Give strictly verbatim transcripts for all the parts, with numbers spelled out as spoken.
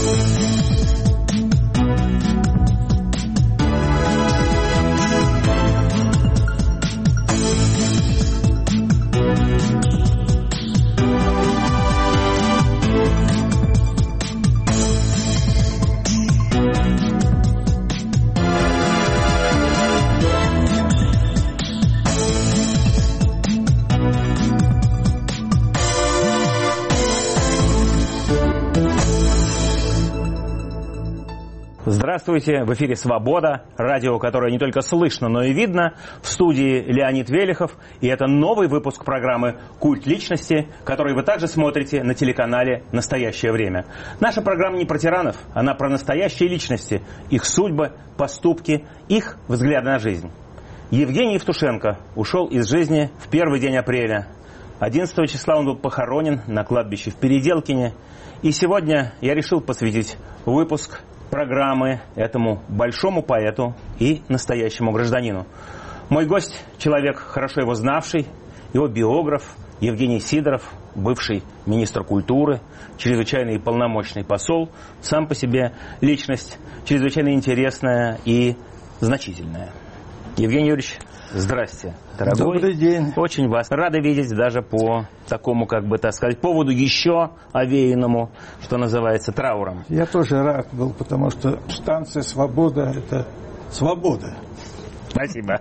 Здравствуйте, в эфире «Свобода», радио, которое не только слышно, но и видно. В студии Леонид Велихов, и это новый выпуск программы «Культ личности», который вы также смотрите на телеканале «Настоящее время». Наша программа не про тиранов, она про настоящие личности, их судьбы, поступки, их взгляды на жизнь. Евгений Евтушенко ушел из жизни в первый день апреля. одиннадцатого числа он был похоронен на кладбище в Переделкине. И сегодня я решил посвятить выпуск программы этому большому поэту и настоящему гражданину. Мой гость – человек, хорошо его знавший, его биограф Евгений Сидоров, бывший министр культуры, чрезвычайный и полномочный посол, сам по себе личность чрезвычайно интересная и значительная. Евгений Юрьевич, здрасте, дорогой. Добрый день. Очень вас рады видеть даже по такому, как бы так сказать, поводу еще овеянному, что называется, трауром. Я тоже рад был, потому что станция «Свобода» — это свобода. Спасибо.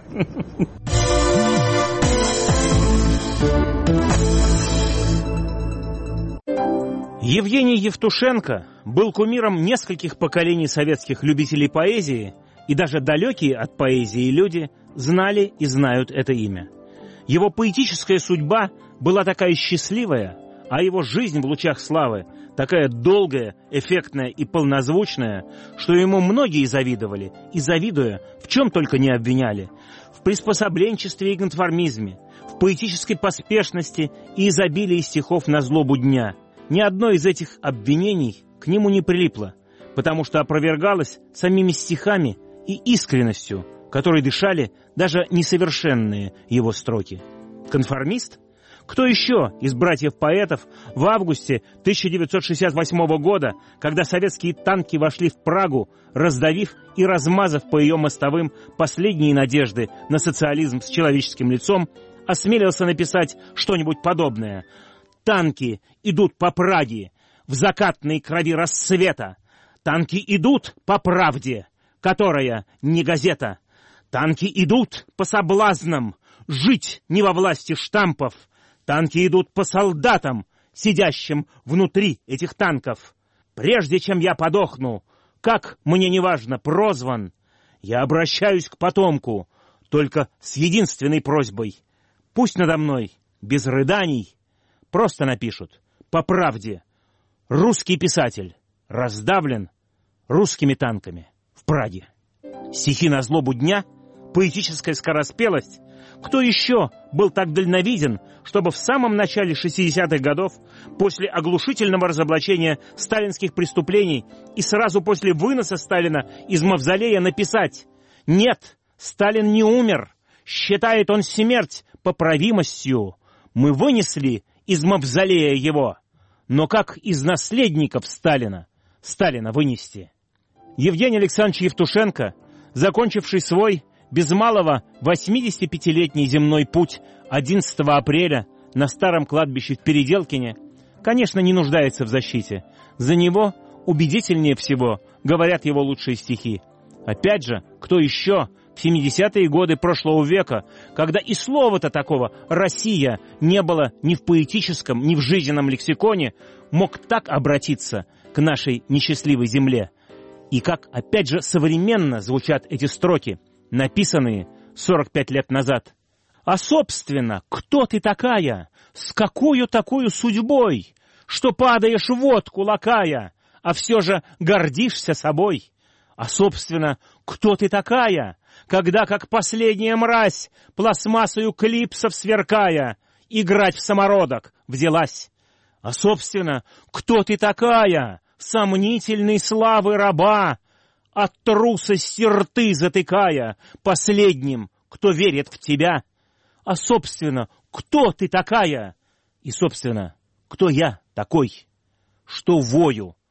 Евгений Евтушенко был кумиром нескольких поколений советских любителей поэзии, и даже далекие от поэзии люди знали и знают это имя. Его поэтическая судьба была такая счастливая, а его жизнь в лучах славы такая долгая, эффектная и полнозвучная, что ему многие завидовали, и, завидуя, в чем только не обвиняли: в приспособленчестве и конформизме, в поэтической поспешности и изобилии стихов на злобу дня. Ни одно из этих обвинений к нему не прилипло, потому что опровергалось самими стихами и искренностью, которой дышали даже несовершенные его строки. Конформист? Кто еще из братьев-поэтов в августе тысяча девятьсот шестьдесят восьмого года, когда советские танки вошли в Прагу, раздавив и размазав по ее мостовым последние надежды на социализм с человеческим лицом, осмелился написать что-нибудь подобное? «Танки идут по Праге, в закатной крови рассвета. Танки идут по правде, которая не газета. Танки идут по соблазнам, жить не во власти штампов. Танки идут по солдатам, сидящим внутри этих танков. Прежде чем я подохну, как мне неважно прозван, я обращаюсь к потомку только с единственной просьбой: пусть надо мной без рыданий просто напишут по правде: русский писатель раздавлен русскими танками в Праге». Стихи на злобу дня, поэтическая скороспелость. Кто еще был так дальновиден, чтобы в самом начале шестидесятых годов, после оглушительного разоблачения сталинских преступлений и сразу после выноса Сталина из мавзолея написать: «Нет, Сталин не умер, считает он смерть поправимостью. Мы вынесли из мавзолея его, но как из наследников Сталина Сталина вынести?» Евгений Александрович Евтушенко, закончивший свой без малого восьмидесятипятилетний земной путь одиннадцатого апреля на старом кладбище в Переделкине, конечно, не нуждается в защите. За него убедительнее всего говорят его лучшие стихи. Опять же, кто еще в семидесятые годы прошлого века, когда и слова-то такого «Россия» не было ни в поэтическом, ни в жизненном лексиконе, мог так обратиться к нашей несчастливой земле? И как, опять же, современно звучат эти строки, написанные сорок пять лет назад. «А, собственно, кто ты такая? С какою такою судьбой, что падаешь в водку лакая, а все же гордишься собой? А, собственно, кто ты такая, когда, как последняя мразь, пластмассою клипсов сверкая, играть в самородок взялась? А, собственно, кто ты такая, сомнительной славы раба, от трусости рты затыкая последним, кто верит в тебя? А, собственно, кто ты такая? И, собственно, кто я такой, что вою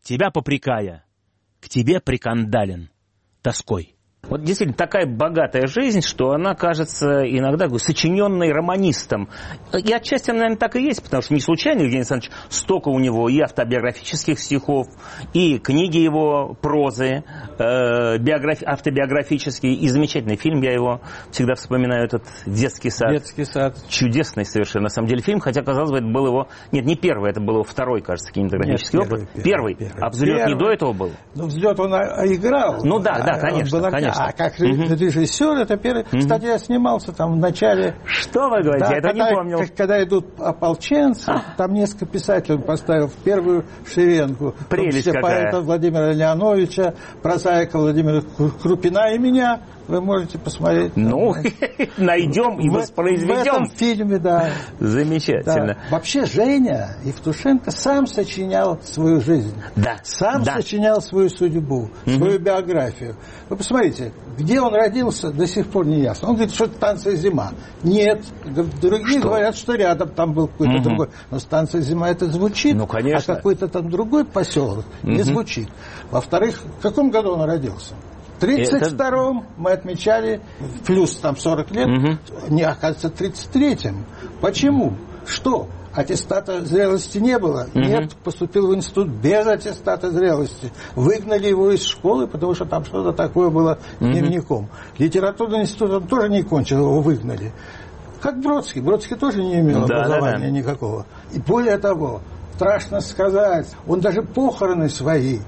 тебя попрекая, к тебе прикандален тоской. Вот действительно такая богатая жизнь, что она кажется иногда сочиненной романистом. И отчасти, наверное, так и есть, потому что не случайно Евгений Александрович столько у него и автобиографических стихов, и книги его прозы, э, биографи- автобиографические, и замечательный фильм, я его всегда вспоминаю, этот «Детский сад». «Детский сад». Чудесный совершенно, на самом деле, фильм, хотя, казалось бы, это был его... Нет, не первый, это был его второй, кажется, кинематографический Нет, опыт. Первый, первый, первый, первый. А «Взлет» Первый. не до этого был? Ну, «Взлет» он играл. Ну да, да, конечно, Он был, конечно. А как угу. режиссер, это первый. Угу. Кстати, я снимался там в начале. Что вы говорите? Да, я этого когда, не помнил. Когда идут ополченцы, а? Там несколько писателей он поставил в первую шеренку. Прелесть какая. Поэта Владимира Леоновича, прозаика Владимира Крупина и меня. Вы можете посмотреть. Ну, найдем и воспроизведем. В этом фильме, да. Замечательно. Да. Вообще Женя Евтушенко сам сочинял свою жизнь. Да. Сам да. сочинял свою судьбу, свою угу. биографию. Вы посмотрите, где он родился, до сих пор не ясно. Он говорит, что станция «Зима». Нет. Другие что? Говорят, что рядом там был какой-то угу. другой. Но станция «Зима» это звучит, ну, конечно. а какой-то там другой поселок угу. не звучит. Во-вторых, в каком году он родился? В тридцать втором это... мы отмечали, плюс там сорок лет, угу. не, оказывается, в тридцать третьем. Почему? Что? Аттестата зрелости не было? Угу. Нет, поступил в институт без аттестата зрелости. Выгнали его из школы, потому что там что-то такое было угу. дневником. Литературный институт он тоже не кончил, его выгнали. Как Бродский. Бродский тоже не имел да, образования да, да. никакого. И более того, страшно сказать, он даже похороны свои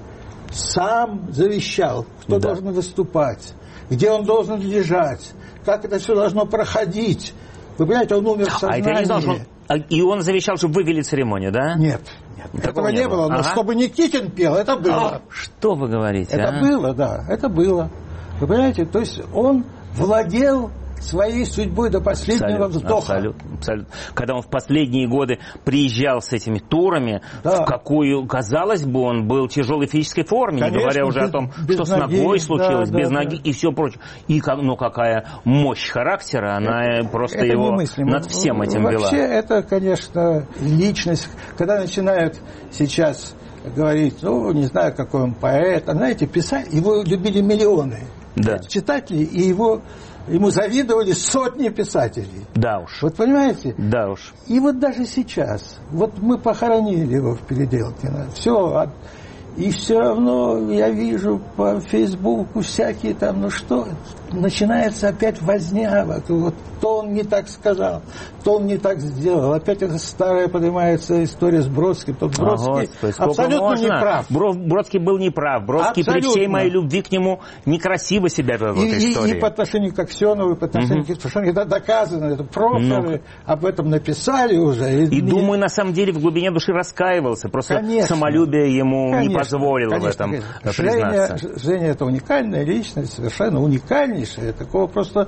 сам завещал, кто да. должен выступать, где он должен лежать, как это все должно проходить. Вы понимаете, он умер в сознании. А это не должен... И он завещал, чтобы вывели церемонию, да? Нет, нет. Этого не было. было. Но ага. чтобы Никитин пел, это было. А, что вы говорите? Это а? было, да, это было. Вы понимаете, то есть он владел своей судьбой до последнего абсолютно, вздоха. Абсолютно, абсолютно. Когда он в последние годы приезжал с этими турами, да. в какую, казалось бы, он был в тяжелой физической форме, Конечно, не говоря уже без, о том, что с ноги, ногой случилось, да, без да, ноги да. и все прочее. И ну, какая мощь характера, она это, просто это его немыслимо. Над всем этим Вообще, вела. Вообще, это, конечно, личность. Когда начинают сейчас говорить, ну, не знаю, какой он поэт, а знаете, писать, его любили миллионы да. читателей, и его... Ему завидовали сотни писателей. Да уж. Вот понимаете? Да уж. И вот даже сейчас, вот мы похоронили его в Переделкино, все, и все равно я вижу по Фейсбуку всякие там, ну что, начинается опять возня, вот то он не так сказал, то он не так сделал. Опять эта старая поднимается история с Бродским. Тот Бродский а, абсолютно можно? не прав. Бродский был неправ. Бродский абсолютно. При всей моей любви к нему некрасиво себя вел в этой истории. И по отношению к Аксенову, и по отношению угу. к Евтушенко, это доказано. Это профессоры ну. об этом написали уже. И, и думаю, на самом деле, в глубине души раскаивался. Просто конечно. самолюбие ему конечно. не позволило конечно. в этом конечно. признаться. Женя, Женя это уникальная личность, совершенно уникальнейшая. Такого просто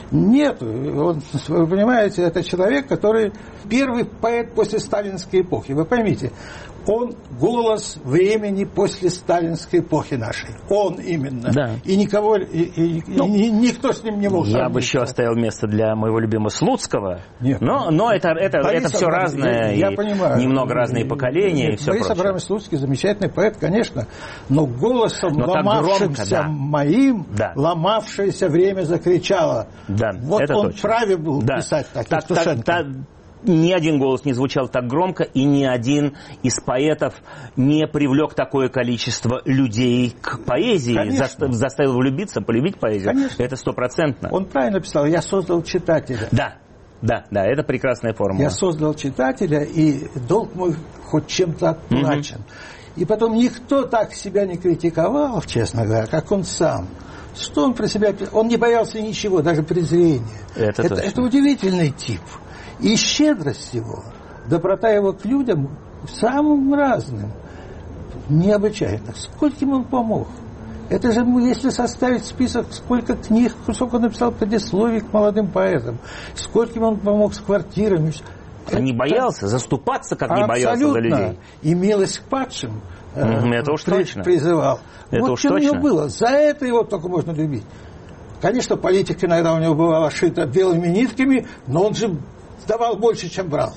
нету. Он, вы понимаете, это человек, который первый поэт после сталинской эпохи. Вы поймите, он голос времени после сталинской эпохи нашей. Он именно. Да. И никого, и, и, ну, и никто с ним не мог. Я бы еще оставил место для моего любимого Слуцкого. Нет. Но, но это, это, это все разное. Я, я понимаю. Немного разные поколения. Нет, и все Борис прочее. Абрамович Слуцкий замечательный поэт, конечно. Но голосом но ломавшимся громко, да. моим, да. ломавшееся время закричало. Да, вот это он точно. вправе был да. писать так, так, так, так ни один голос не звучал так громко, и ни один из поэтов не привлек такое количество людей к поэзии, за, заставил влюбиться, полюбить поэзию. Конечно. Это стопроцентно. Он правильно писал, я создал читателя. Да, да, да, это прекрасная формула. Я создал читателя, и долг мой хоть чем-то отплачен. Угу. И потом никто так себя не критиковал, честно говоря, как он сам. Что он про себя... Он не боялся ничего, даже презрения. Это, это, это удивительный тип. И щедрость его, доброта его к людям самым разным, необычайно. Скольким он помог. Это же, если составить список, сколько книг, сколько он написал предисловий к молодым поэтам, скольким он помог с квартирами. Он не боялся заступаться, как не боялся за людей. И милость к падшим mm-hmm, это уж при, точно. призывал. Это вот уж что точно. у него было. За это его только можно любить. Конечно, политика иногда у него бывала шита белыми нитками, но он же давал больше, чем брал.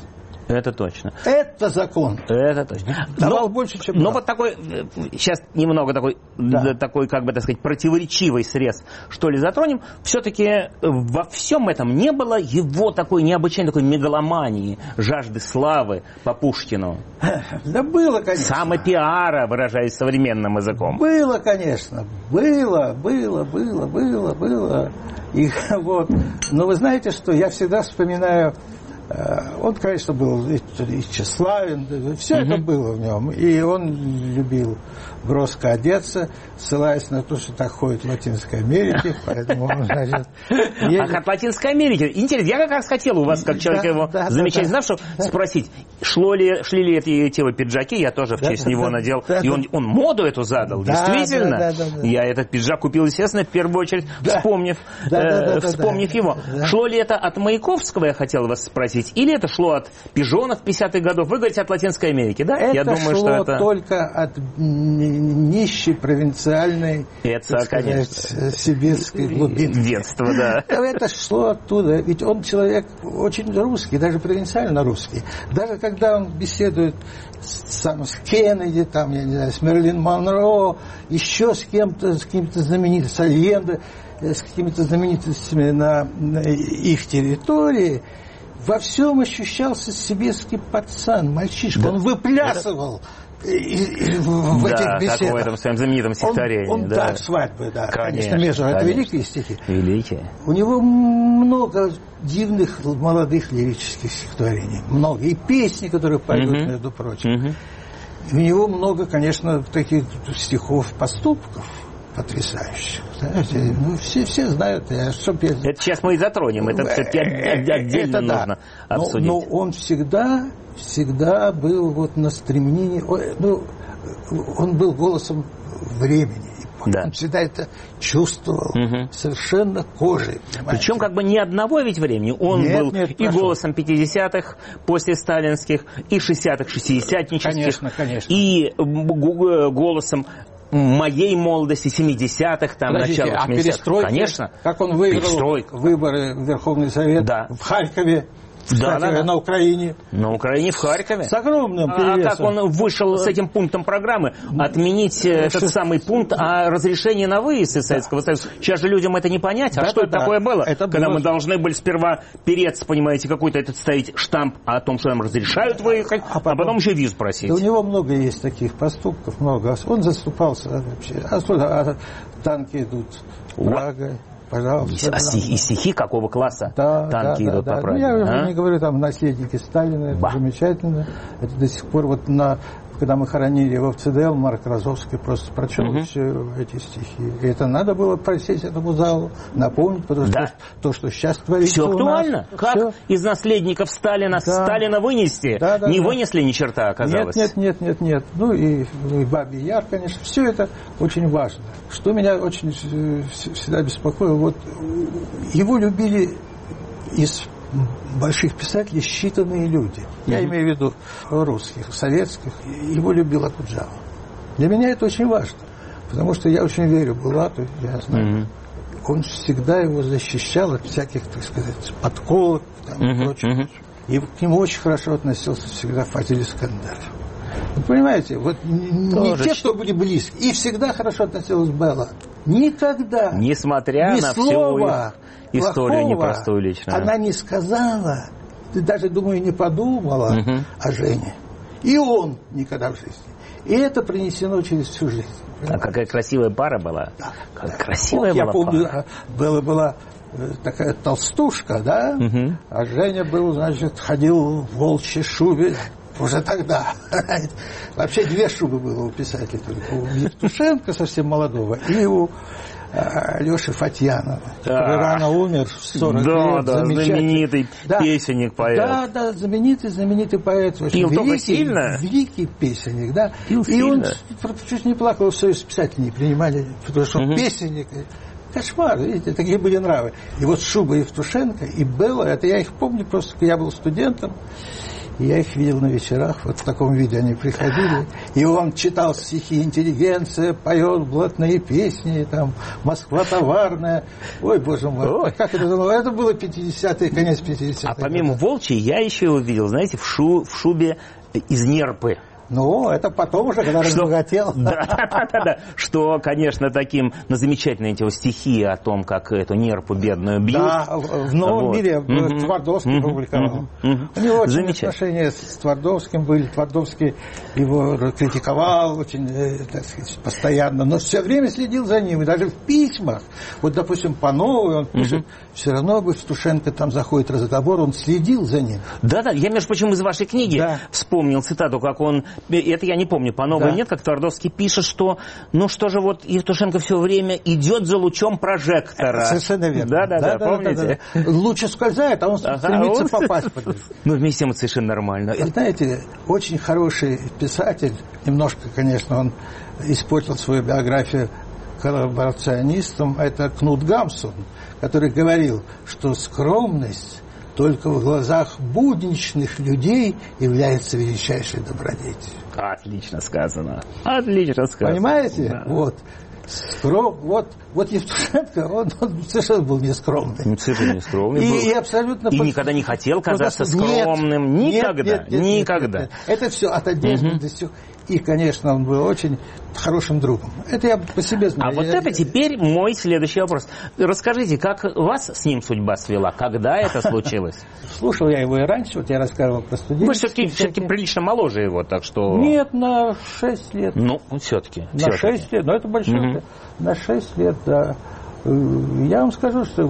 Это точно. Это закон. Это точно. Давал но, больше, чем Но брал. вот такой, сейчас немного такой, да. такой, как бы так сказать, противоречивый срез, что ли, затронем. Все-таки во всем этом не было его такой необычайной такой мегаломании, жажды славы по Пушкину. Да было, конечно. Самопиара, выражаясь современным языком. Было, конечно. Было, было, было, было, было. И, вот. Но вы знаете, что я всегда вспоминаю... Он, конечно, был и тщеславен, все uh-huh. это было в нем. И он любил броско одеться, ссылаясь на то, что так ходит в Латинской Америке. Поэтому он, значит... Ах, от Латинской Америки. Интересно, я как раз хотел у вас, как человек его замечательно знавшего, спросить, шло ли, шли ли эти, эти пиджаки, я тоже в честь него надел. И он, он моду эту задал, действительно. Я этот пиджак купил, естественно, в первую очередь, вспомнив, вспомнив его. Шло ли это от Маяковского, я хотел вас спросить, или это шло от пижонов пятидесятых годов? Вы говорите, от Латинской Америки, да? Это я думаю, шло что это... только от нищей провинциальной, это, так сказать, сибирской глубины. Детства, да. Это шло оттуда. Ведь он человек очень русский, даже провинциально русский. Даже когда он беседует с, сам, с Кеннеди, там, я не знаю, с Мерлин Монро, еще с кем-то, с каким-то знаменитым, с Альенде, с какими-то знаменитостями на, на их территории, во всем ощущался сибирский пацан, мальчишка. Да. Он выплясывал и, и, в да, этих беседах. Так в этом своем знаменитом стихотворении. Он, он да. да, свадьбы, да, конечно, конечно, между. Это конечно. великие стихи. Великие. У него много дивных молодых лирических стихотворений. Много. И песни, которые поют, uh-huh. между прочим. Uh-huh. У него много, конечно, таких стихов, поступков потрясающих. Знаете, ну, все, все знают. Я, чтоб я... Это сейчас мы и затронем. Это все-таки отдельно это нужно да. обсудить. Но, но он всегда, всегда был вот на стремлении... Ну, он был голосом времени. Да. Он всегда это чувствовал угу. совершенно кожей. Понимаете? Причем как бы ни одного ведь времени. Он нет, был нет, и прошу. голосом пятидесятых после сталинских, и шестидесятых, шестидесятнических. Конечно, конечно. И голосом моей молодости, семидесятых, там, Подождите, начала восьмидесятых. А перестройки, конечно. Как он выиграл перестройка. выборы в Верховный Совет да. в Харькове. Кстати, да, да, да. на Украине. На Украине, в Харькове. С огромным перевесом. А как он вышел с этим пунктом программы, отменить этот самый пункт о разрешении на выезд из Советского Союза. Сейчас же людям это не понять. А да, что да, это да. такое было? Это когда было... мы должны были сперва переться, понимаете, какой-то этот ставить штамп о том, что нам разрешают выехать, а потом, а потом еще виз просить. Да у него много есть таких поступков, много. Он заступался вообще. А, а танки идут Прагой. Пожалуйста. А стихи, стихи какого класса да, танки да, идут да, по да. Праге? Ну, я а? уже не говорю, там, наследники Сталина, это замечательно. Это до сих пор, вот на, когда мы хоронили его в ЦДЛ, Марк Розовский просто прочел угу. все эти стихи. И это надо было просить этому залу, напомнить, потому что да. то, что сейчас творится все у актуально. нас, как все. Из наследников Сталина да. Сталина вынести? Да, да, не да. вынесли ни черта, оказалось. Нет, нет, нет, нет, нет. Ну и, и Бабий Яр, конечно, все это очень важно. Что меня очень всегда беспокоило, вот его любили из больших писателей считанные люди. Я mm-hmm. имею в виду русских, советских. Его любил Акуджава. Для меня это очень важно, потому что я очень верю Булату, я знаю. Mm-hmm. Он всегда его защищал от всяких, так сказать, подколок там, mm-hmm. и прочего. Mm-hmm. И к нему очень хорошо относился всегда Фазиль Искандаров. Вы понимаете, вот не те, кто были близки, и всегда хорошо относилась Белла. Никогда, несмотря ни на слова всю историю непростую личную, она не сказала, ты даже, думаю, не подумала угу. о Жене. И он никогда в жизни. И это принесено через всю жизнь. А какая красивая пара была. Да, как да. красивая вот, была я помню, пара. Белла была такая толстушка, да, угу. а Женя был, значит, ходил в волчьей шубе. Уже тогда. Вообще две шубы было у писателей. Только у Евтушенко, совсем молодого, и у Алёши Фатьянова, который рано умер в сорок да, лет. Да, знаменитый да. песенник, поэт. Да, да, знаменитый, знаменитый поэт. Пил великий, только сильно? Великий песенник, да. Пил и сильно. Он чуть не плакал, в союз писателей не принимали, потому что угу. песенник... Кошмар, видите, такие были нравы. И вот шуба Евтушенко и Белла, это я их помню просто, я был студентом. И я их видел на вечерах, вот в таком виде они приходили. И он читал стихи «Интеллигенция поет блатные песни», там «Москва товарная». Ой, боже мой, Ой. как это было? Это было пятидесятые, конец пятидесятых. А помимо Волчьей я еще его видел, знаете, в, шу, в шубе из нерпы. Ну, это потом уже, когда разбогател. Да, да, да, да. Что, конечно, таким, ну, замечательные эти стихи о том, как эту нерпу бедную бьют. Да, в «Новом вот. мире» mm-hmm. Твардовский mm-hmm. публиковал. Mm-hmm. У него очень отношения с Твардовским были. Твардовский его критиковал очень, так сказать, постоянно, но все время следил за ним. И даже в письмах, вот, допустим, по Новой он пишет, mm-hmm. все равно Евтушенко там заходит разговор, он следил за ним. Да-да, я, между прочим, из вашей книги да. вспомнил цитату, как он... Это я не помню, по Новой да. нет, как Твардовский пишет, что ну что же вот Евтушенко все время идет за лучом прожектора. Совершенно верно. Да-да-да, помните? Да, да, да. Луч скользает, а он ага, стремится он... попасть под него. Ну, вместе с тем это совершенно нормально. Вы знаете, очень хороший писатель, немножко, конечно, он испортил свою биографию коллаборационистом, это Кнут Гамсун, который говорил, что скромность только в глазах будничных людей является величайшей добродетелью. Отлично сказано. Отлично сказано. Понимаете? Да. Вот. Скром... Вот, вот Евтушенко, он, он совершенно был нескромный. Совершенно нескромный и, был. И, абсолютно... И никогда не хотел казаться скромным. Нет, никогда. Нет, нет, никогда. Нет, нет, нет. Это все от одежды до всего. И, конечно, он был очень хорошим другом. Это я по себе знаю. А вот я... это теперь мой следующий вопрос. Расскажите, как вас с ним судьба свела? Когда это случилось? Слушал я его и раньше, вот я рассказывал про студентов. Вы все-таки, все-таки прилично моложе его, так что... Нет, на шесть лет. Ну, все-таки. На все-таки. шесть лет, но это большое. Угу. На шесть лет, да. Я вам скажу, что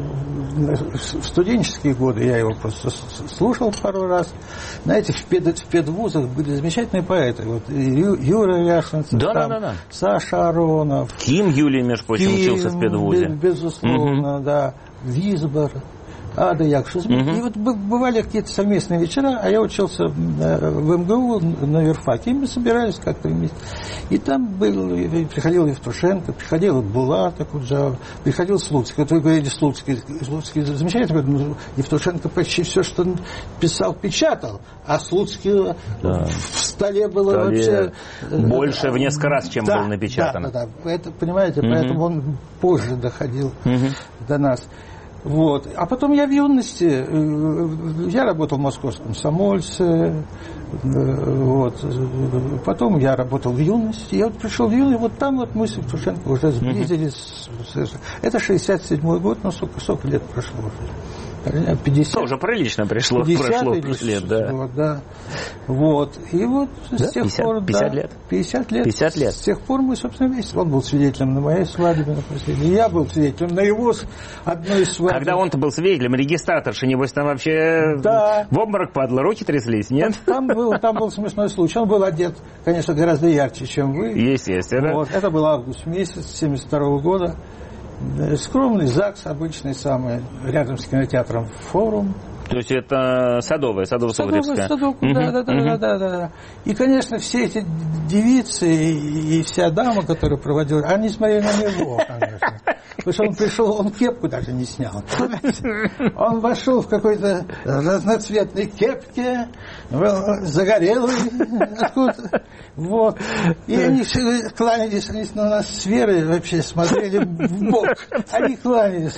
в студенческие годы я его просто слушал пару раз. Знаете, в, пед, в педвузах были замечательные поэты. Вот Ю, Юра Яшинцев, да, там, да, да, да. Саша Аронов. Ким Юлий, между прочим, Ким, учился в педвузе. Безусловно, угу. да. Визбор. Ада Якшус. Угу. И вот бывали какие-то совместные вечера, а я учился в МГУ на юрфаке, и мы собирались как-то вместе. И там был, приходил Евтушенко, приходил Булат Акуджава, приходил Слуцкий. Вот вы говорите, Слуцкий, Слуцкий замечательный, но Евтушенко почти все, что он писал, печатал, а Слуцкий да. в столе было вообще... Больше в несколько раз, чем да, был напечатан. Да, да, да. Это, понимаете, угу. поэтому он позже доходил угу. до нас. Вот. А потом я в юности, я работал в московском комсомольце, вот. Потом я работал в юности, я вот пришел в юность, вот там вот мы с Евтушенко уже сблизились. Mm-hmm. Это шестьдесят седьмой год, но сколько, сколько лет прошло уже? пятьдесят. Тоже прилично пришло, прошло лет, да. Вот, да. Вот. И вот да? с тех пятьдесят, пор... пятьдесят да, лет? пятьдесят лет. пятьдесят лет. С тех пор мы, собственно, вместе. Он был свидетелем на моей свадьбе, на последней. Я был свидетелем на его одной из свадеб. Когда он-то был свидетелем, регистраторша, небось, там вообще да. в обморок падла, руки тряслись, нет? Там был, там был смешной случай. Он был одет, конечно, гораздо ярче, чем вы. Естественно. Вот. Это был август месяц семьдесят второго года. Скромный ЗАГС, обычный самый, рядом с кинотеатром «Форум». То есть это Садовая, Садово-Суворовская. Садовая, Садовка, да, да, да, да, да, да. И, конечно, все эти девицы и, и вся дама, которая проводила, они смотрели на него, конечно. Потому что он пришел, он кепку даже не снял. Он вошел в какой-то разноцветной кепке, загорелый откуда-то. Вот. И они все кланялись, они на нас с Верой вообще смотрели в бок. Они кланялись.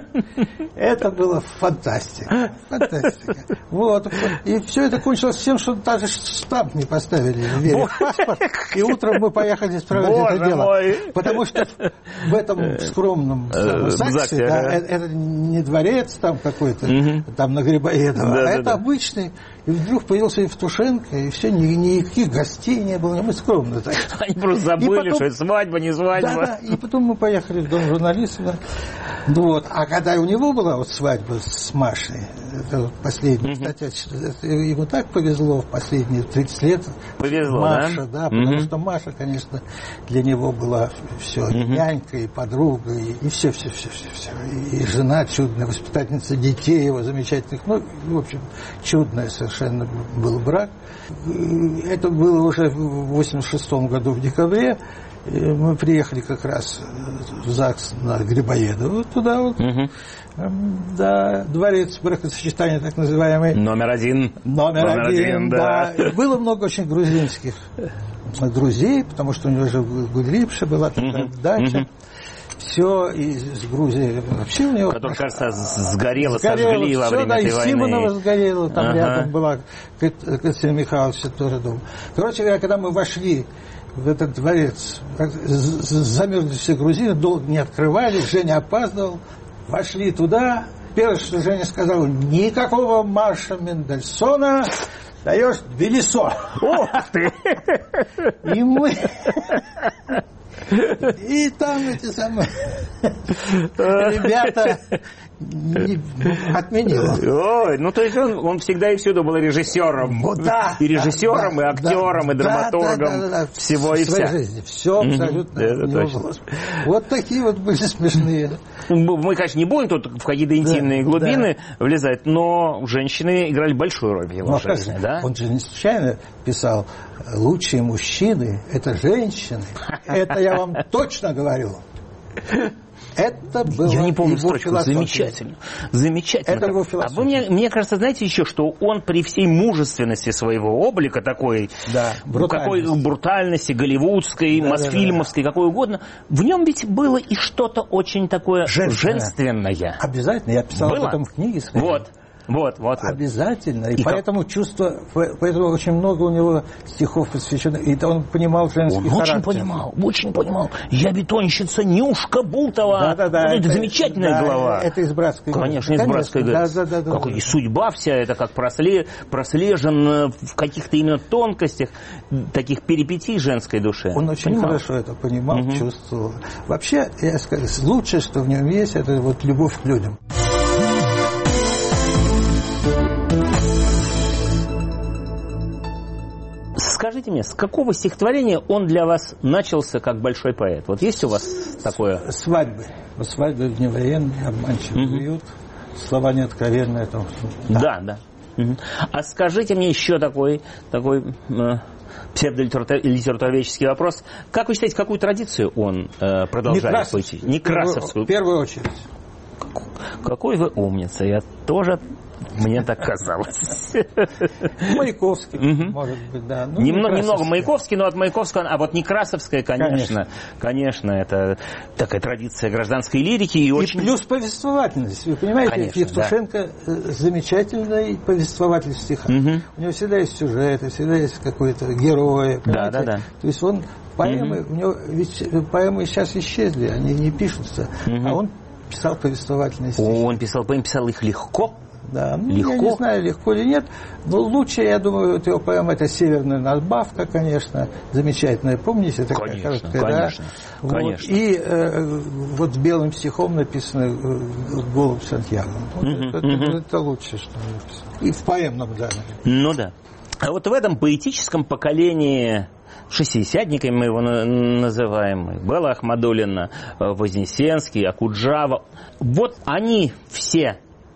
Это было фантастика. Фантастика. Вот. И все это кончилось тем, что даже штамп не поставили Вере в паспорт. И утром мы поехали исправлять Боже это дело. Мой. Потому что в этом скромном ЗАГСе, да, это, это не дворец там какой-то, угу. там на Грибоедова, да, а да, это да. обычный. И вдруг появился Евтушенко, и все, ни, никаких гостей не было, мы скромно так. Они просто забыли, потом, что это свадьба, не свадьба. Да, да, и потом мы поехали в дом журналиста. Вот. А когда у него была вот свадьба с Машей, это вот последняя, угу. кстати, это, ему так повезло в последние тридцать лет. Повезло, Маша, да? да, потому угу. что Маша, конечно, для него была все, угу. и нянька, и подруга, и, и все, все, все, все, все. И, и жена чудная, воспитательница детей его замечательных. Ну, в общем, чудная совершенно был брак. Это было уже в восемьдесят шестом году в декабре. мы приехали как раз в ЗАГС на Грибоедово, туда вот, угу. Да, дворец бракосочетания, так называемый. Номер один. Номер, Номер один, один, да. да. Было много очень грузинских друзей, потому что у него же в Гудрипше была такая угу. дача. Угу. Все из Грузии вообще у него... Которая, кажется, сгорела, сожгли во время да, этой и войны. Симонова сгорела, там ага. рядом была Константин Михайлович тоже дом. Короче говоря, когда мы вошли в этот дворец, замерзли все грузины, долго не открывали, Женя опаздывал, вошли туда, первое, что Женя сказал, никакого марша Мендельсона, даешь Белесо. Ух ты! И мы... И там эти самые ребята отменила. Ой, ну то есть он, он всегда и всюду был режиссером. Ну, да, и режиссером, да, и актером, да, и драматургом. Да, да, да, да. Всего в и своей вся. жизни. Все абсолютно. Mm-hmm. Это точно. Вот такие вот были смешные. Мы, конечно, не будем тут в какие-то интимные да, глубины да. влезать, но женщины играли большую роль в его ну, жизни. Да? Он же не случайно писал, лучшие мужчины – это женщины. Это я вам точно говорю. Это было Я не помню его строчку. философия. Замечательно. Замечательно. Это его философия. А вы мне, мне кажется, знаете еще, что он при всей мужественности своего облика, такой, да, какой брутальности, голливудской, да, мосфильмовской, да, да. какой угодно, в нем ведь было и что-то очень такое женственное. женственное. Обязательно. Я писал было? об этом в книге своей. Вот. Вот, вот, обязательно. Вот. И, и поэтому как... чувство, поэтому очень много у него стихов посвященных. И он понимал женский он характер. очень понимал, очень понимал. Я бетонщица Нюшка Бултова. Да, да, да. Это, это замечательная да, глава. Это из братской главы. Конечно, из братской главы. Да, да, да, как да. И судьба вся, это как просле... прослежен в каких-то именно тонкостях таких перипетий женской души. Он очень понимал. Хорошо это понимал, угу. чувствовал. Вообще, я скажу, лучшее, что в нем есть, это вот любовь к людям. Скажите мне, с какого стихотворения он для вас начался как большой поэт? Вот есть у вас такое? Свадьбы. Свадьбы в невоенные, обманчивый угу. уют. Слова неоткровенные. Там. Да, да. да. Угу. А скажите мне еще такой, такой э, псевдолитературоведческий вопрос. Как вы считаете, какую традицию он э, продолжает пойти? Некрасовскую. В первую очередь. Какой вы умница. Я тоже... Мне так казалось. Маяковский, угу. может быть, да. Ну, немного, немного Маяковский, но от Маяковского, а вот Некрасовская, конечно, конечно, конечно, это такая традиция гражданской лирики. И, и очень... плюс повествовательность. Вы понимаете, конечно, Евтушенко да. замечательный повествователь стиха. Угу. У него всегда есть сюжет, всегда есть какой-то герой. Да, да, да. То есть он, поэмы, угу. у него, ведь поэмы сейчас исчезли, они не пишутся, угу. а он писал повествовательные стихи. Он писал поэмы, писал их легко. Да, ну, легко. Я не знаю, легко или нет, но лучше, я думаю, вот его поэма, это «Северная надбавка», конечно, замечательная, помните? Такая конечно, короткая, конечно, да? конечно. Вот. И э, вот белым стихом написано «Голубь Сантьяго». Вот угу, это, угу. это лучше, что он написал. И в поэмном жанре. Ну да. А вот в этом поэтическом поколении... Шестидесятниками мы его называем, Белла Ахмадуллина, Вознесенский, Акуджава. Вот они все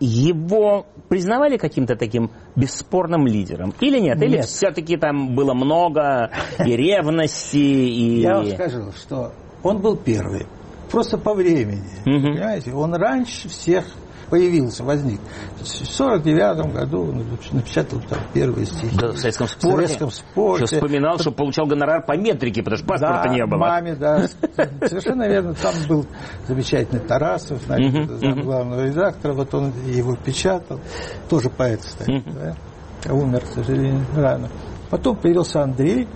его признавали каким-то таким бесспорным лидером? Или нет? Или нет. Все-таки там было много и ревности, и... Я вам скажу, что он был первый. Просто по времени. Угу. Понимаете? Он раньше всех появился, возник. В сорок девятом году он напечатал там первые стихи. Да, в Советском спорте. В Советском спорте. Что вспоминал, что получал гонорар по метрике, потому что паспорта да, не было. маме, да. Совершенно верно. Там был замечательный Тарасов, значит, uh-huh, uh-huh. главного редактора. Вот он его печатал. Тоже поэт, кстати. Uh-huh. Да? Умер, к сожалению, рано. Потом появился Андрей.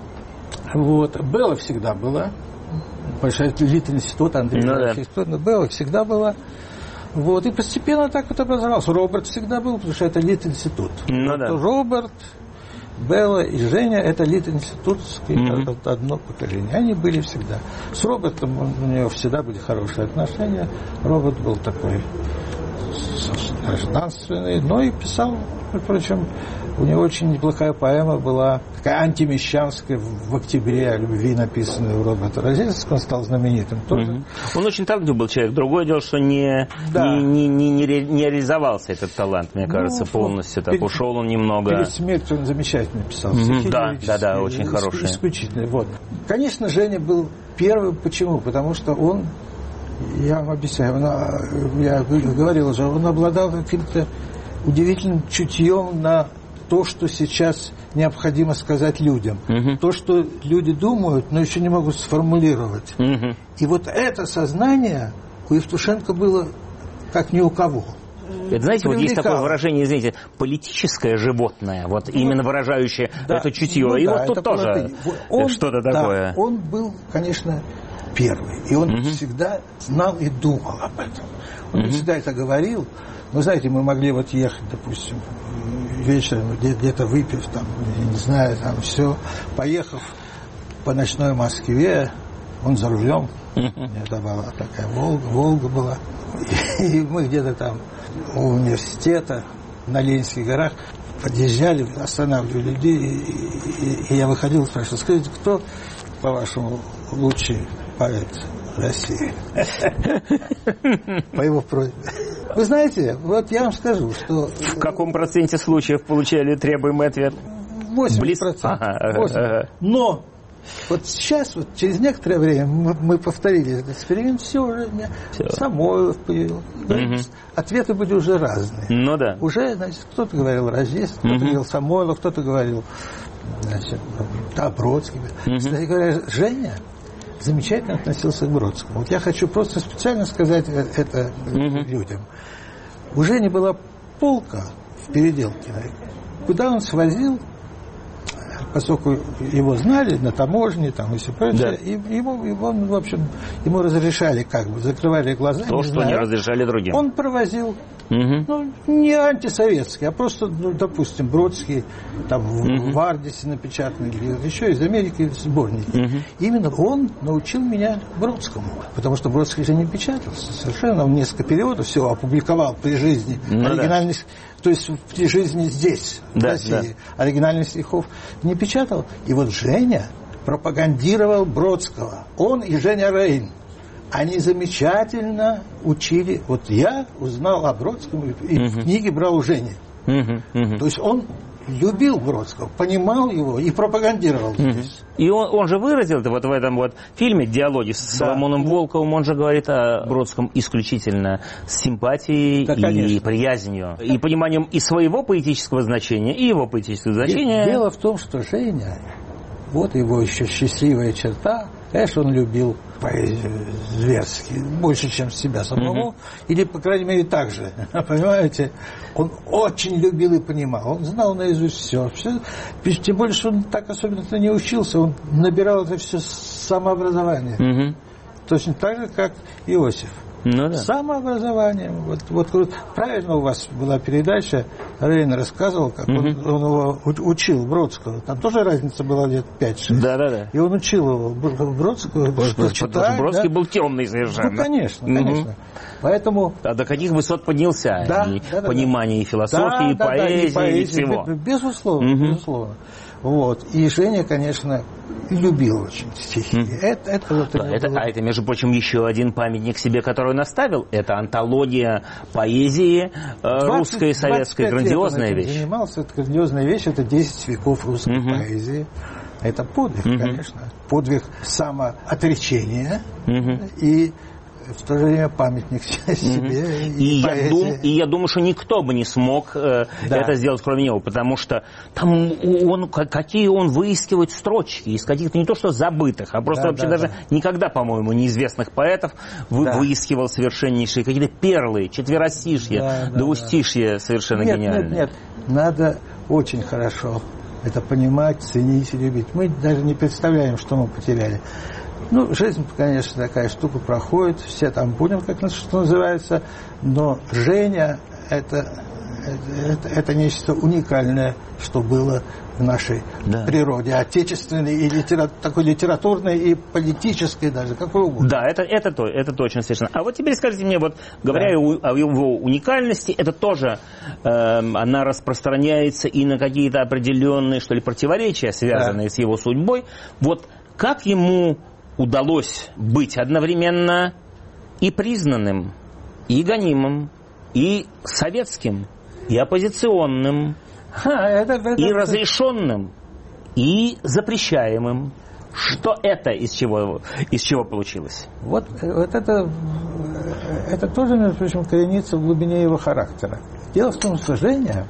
Вот. Белла всегда была. Большой лит-институт, Андрей. Ну, да. Но Белла всегда была. Вот, и постепенно так вот образовался. Роберт всегда был, потому что это Лит-институт. Ну, да. Роберт, Белла и Женя – это Лит-институтское mm-hmm. одно поколение. Они были всегда. С Робертом у него всегда были хорошие отношения. Роберт был такой гражданственный, но и писал, впрочем, у него очень неплохая поэма была, такая антимещанская, в октябре о любви, написанная у Роберта Розельского, он стал знаменитым тоже. Mm-hmm. Он очень талантливый был человек. Другое дело, что не, да. не, не, не, не, ре, не реализовался этот талант, мне кажется, ну, полностью. Так, перед, ушел он немного. Перед смертью он замечательно писал. Mm-hmm. Да, да, да, очень хороший. Исключительный. Вот. Конечно, Женя был Первый почему? Потому что он, я вам объясняю, он, я говорил уже, он обладал каким-то удивительным чутьем на то, что сейчас необходимо сказать людям. Uh-huh. То, что люди думают, но еще не могут сформулировать. Uh-huh. И вот это сознание у Евтушенко было как ни у кого. Это, знаете, вот есть такое выражение, извините, политическое животное, вот да. именно выражающее да. это чутье. Ну, и да, вот тут тоже он, что-то да, такое. Он был, конечно, первый. И он uh-huh. всегда знал и думал об этом. Он uh-huh. всегда это говорил. Но, знаете, мы могли вот ехать, допустим, вечером, где-то выпив, там, я не знаю, там все, поехав по ночной Москве, он за рулем, uh-huh. это была такая Волга, Волга была, и мы где-то там у университета на Ленинских горах подъезжали, останавливали людей, и, и, и я выходил и спрашивал, скажите, кто, по-вашему, лучший поэт России? По его просьбе. Вы знаете, вот я вам скажу, что... В каком проценте случаев получали требуемый ответ? восемьдесят процентов. Ага, ага. Но вот сейчас, вот через некоторое время мы, мы повторили этот эксперимент, все уже, у меня все. Самойлов появился. Угу. Ответы были уже разные. Ну да. Уже, значит, кто-то говорил Рождество, кто-то угу. говорил Самойлов, кто-то говорил, значит, да, Бродский. Угу. Кстати говоря, Женя замечательно относился к Бродскому. Вот я хочу просто специально сказать это uh-huh. людям. У Жени была полка в Переделкиной, куда он свозил, поскольку его знали на таможне, там и все прочее, да. и ему, ему, в общем, ему разрешали, как бы, закрывали глаза. То, не что знаю, не разрешали другим. Он провозил, угу. ну, не антисоветский, а просто, ну, допустим, Бродский, там, угу. в Ардисе напечатанный, или еще из Америки сборники. Угу. Именно он научил меня Бродскому, потому что Бродский же не печатался совершенно, он несколько переводов всего опубликовал при жизни, ну, оригинальных, да. то есть при жизни здесь, да, в России, да. оригинальных стихов не печатал. И вот Женя пропагандировал Бродского. Он и Женя Рейн. Они замечательно учили. Вот я узнал о Бродском и uh-huh. в книге брал у Жени. Uh-huh. Uh-huh. То есть он любил Бродского, понимал его и пропагандировал uh-huh. здесь. И он, он же выразил это вот в этом вот фильме «Диалоги» с да. Соломоном Волковым. Он же говорит о Бродском исключительно с симпатией да, и приязнью. И пониманием и своего поэтического значения, и его поэтического значения. Дело в том, что Женя, вот его еще счастливая черта, конечно, он любил поэзию зверски, больше, чем себя самого, mm-hmm. или, по крайней мере, так же, понимаете? Он очень любил и понимал, он знал наизусть все, все. Тем более, что он так особенно-то не учился, он набирал это все с самообразования. Mm-hmm. Точно так же, как Иосиф. Ну, да. Самообразованием. Вот, вот правильно у вас была передача, Рейн рассказывал, как угу. он, он его учил Бродского. Там тоже разница была лет пять-шесть. Да, да, да. И он учил его Бродского. Потому что Бродский да? был темный совершенно. Ну, конечно, конечно. Угу. Поэтому... А до каких высот поднялся? Да, и да, да, понимание да. и философии, да, и, да, поэзии, да, и поэзии, и всего. Безусловно, угу. безусловно. Вот. И Женя, конечно, любил очень стихи. Mm. Это, это, вот да, это, а это, между прочим, еще один памятник себе, который он оставил. Это антология поэзии двадцать, русской и советской. Грандиозная лет он вещь. Занимался, это грандиозная вещь, это десять веков русской mm-hmm. поэзии. Это подвиг, mm-hmm. конечно. Подвиг самоотречения mm-hmm. и в то же время памятник себе. Mm-hmm. И, и, я дум, и я думаю, что никто бы не смог э, да. это сделать, кроме него, потому что там он, какие он выискивает строчки из каких-то не то что забытых, а просто да, вообще да, даже да. никогда, по-моему, неизвестных поэтов вы, да. выискивал совершеннейшие какие-то перлы, четверостишья, да, двустишья да. совершенно нет, гениальные. Нет, нет, надо очень хорошо это понимать, ценить и любить. Мы даже не представляем, что мы потеряли. Ну, жизнь, конечно, такая штука проходит, все там будем, как что называется, но Женя это, это, это нечто уникальное, что было в нашей да. природе, отечественной и литера, такой литературной и политической даже, какой угодно. Да, это, это, то, это точно совершенно. А вот теперь скажите мне, вот говоря да. о его уникальности, это тоже, э, она распространяется и на какие-то определенные, что ли, противоречия, связанные да. с его судьбой. Вот как ему удалось быть одновременно и признанным, и гонимым, и советским, и оппозиционным, а, это, это, и это... разрешенным, и запрещаемым, Что это из чего, из чего получилось? Вот, вот это, это тоже, между прочим, коренится в глубине его характера. Дело в том, что Женя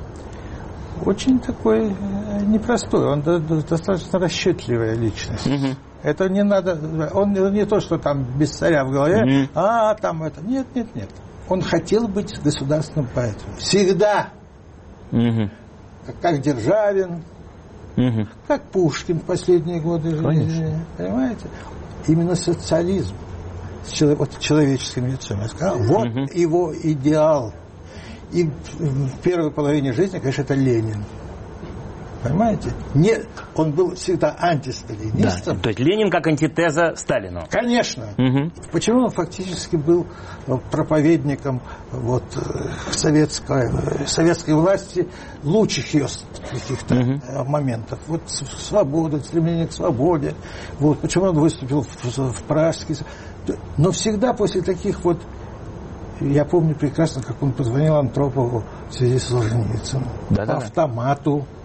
очень такой непростой, он достаточно расчетливая личность. Угу. Это не надо, он не то, что там без царя в голове, угу. а там это, нет, нет, нет. Он хотел быть государственным поэтом. Всегда. Угу. Как, как Державин, угу. как Пушкин в последние годы жизни. Конечно. Понимаете? Именно социализм с вот, человеческим лицом. Я сказал, вот угу. его идеал. И в первой половине жизни, конечно, это Ленин. Понимаете? Не, он был всегда антисталинистом. Да. То есть Ленин как антитеза Сталину. Конечно. Угу. Почему он фактически был проповедником вот, советской, советской власти, лучших ее каких-то угу. моментов. Вот свобода, стремление к свободе. Вот, почему он выступил в, в Пражске. Но всегда после таких вот... Я помню прекрасно, как он позвонил Антропову в связи с Солженицыным. Да, по да, автомату. Да.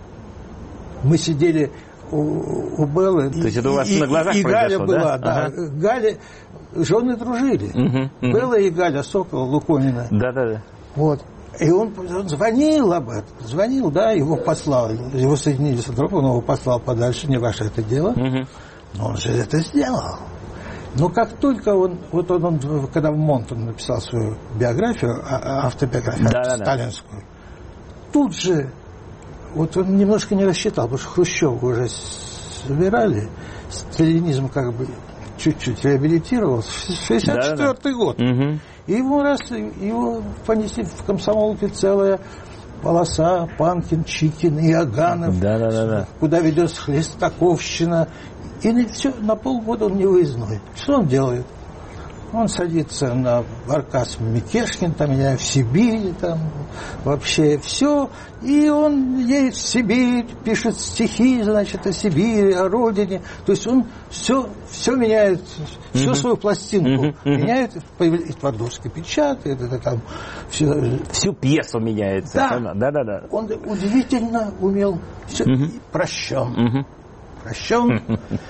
Мы сидели у, у Беллы. То есть это у вас и, на глазах и произошло, Галя была, да? да. Ага. Галя, жены дружили. Угу, угу. Белла и Галя Сокол, Луконина. Да, да, да. Вот. И он, он звонил об этом. Звонил, да, его послал. Его соединили с Антроповым, он его послал подальше, не ваше это дело. Угу. Но он же это сделал. Но как только он, вот он, он когда в Монт он написал свою биографию, автобиографию да, сталинскую, да. тут же, вот он немножко не рассчитал, потому что Хрущева уже собирали, сталинизм как бы чуть-чуть реабилитировался, шестьдесят четвёртый да, да. год. Угу. И ему раз, его понесли в комсомолке целая полоса, Панкин, Чикин, Иоганов, да, да, да, да. куда ведет Хлестаковщина. И на, все, на полгода он не выездной. Что он делает? Он садится на баркас Микешкин, там, я в Сибири, там, вообще все. И он едет в Сибирь, пишет стихи, значит, о Сибири, о родине. То есть он все, все меняет, всю mm-hmm. свою пластинку mm-hmm. Mm-hmm. меняет, и Твардовский печатает, это там все. Всю пьесу меняется. Да, да, да, да. Он удивительно умел все. Mm-hmm. Прощен. Mm-hmm. Прощен.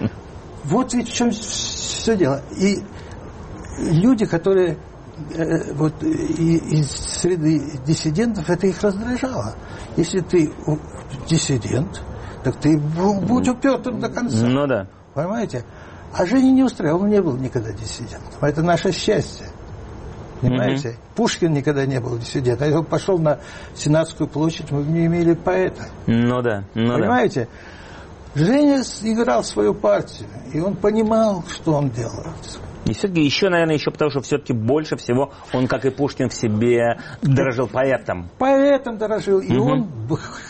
Вот ведь в чем все дело. И люди, которые э, вот, и, из среды диссидентов, это их раздражало. Если ты диссидент, так ты будь упертым до конца. Ну да. Понимаете? А Женя не устраивал, он не был никогда диссидентом. Это наше счастье. Понимаете? Mm-hmm. Пушкин никогда не был диссидентом. А если он пошел на Сенатскую площадь, мы не имели поэта. Ну да. Ну, понимаете? Да. Женя играл свою партию, и он понимал, что он делает. И все-таки еще, наверное, еще потому, что все-таки больше всего он, как и Пушкин, в себе дорожил поэтом. Поэтом дорожил, и угу. он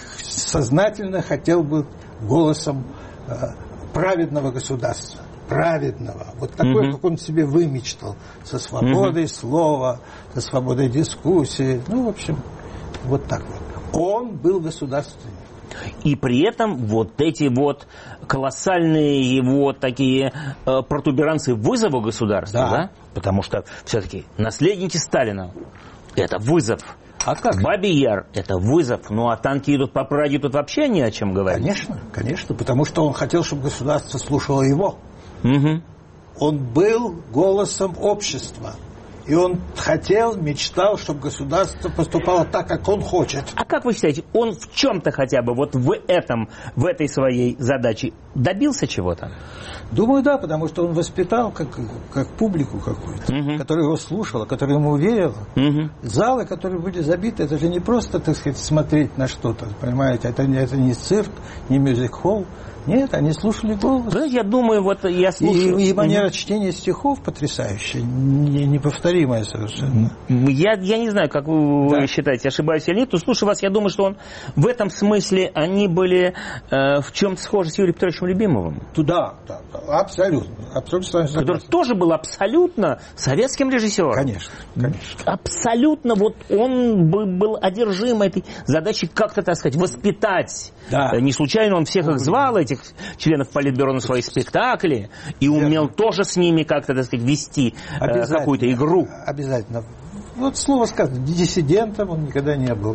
сознательно хотел быть голосом э, праведного государства. Праведного. Вот такой, угу. как он себе вымечтал. Со свободой угу. слова, со свободой дискуссии. Ну, в общем, вот так вот. Он был государственным. И при этом вот эти вот колоссальные его такие э, протуберанцы вызова государства, да. да? Потому что все-таки наследники Сталина – это вызов. А как? Бабий Яр – это вызов. Ну, а танки идут по Праге, тут вообще не о чем говорить. Конечно, конечно, потому что он хотел, чтобы государство слушало его. Угу. Он был голосом общества. И он хотел, мечтал, чтобы государство поступало так, как он хочет. А как вы считаете, он в чем-то хотя бы вот в этом, в этой своей задаче добился чего-то? Думаю, да, потому что он воспитал как, как публику какую-то, угу. которая его слушала, которая ему верила. Угу. Залы, которые были забиты, это же не просто, так сказать, смотреть на что-то, понимаете? Это, это не цирк, не мюзик-холл. Нет, они слушали голос. Знаете, я думаю, вот я слушаю... И, и манера чтения стихов потрясающая, неповторимая совершенно. Я, я не знаю, как вы да. считаете, ошибаюсь или нет, но слушая вас, я думаю, что он в этом смысле, они были э, в чем-то схожи с Юрием Петровичем Любимовым. Да, да, да, абсолютно. абсолютно Который тоже был абсолютно советским режиссером. Конечно, конечно. Абсолютно, вот он был одержим этой задачей как-то, так сказать, воспитать. Да. Не случайно он всех их звал, этих членов Политбюро, на свои спектакли, и умел Верно. тоже с ними как-то, так сказать, вести какую-то игру. Обязательно. Вот слово сказано, диссидентом он никогда не был.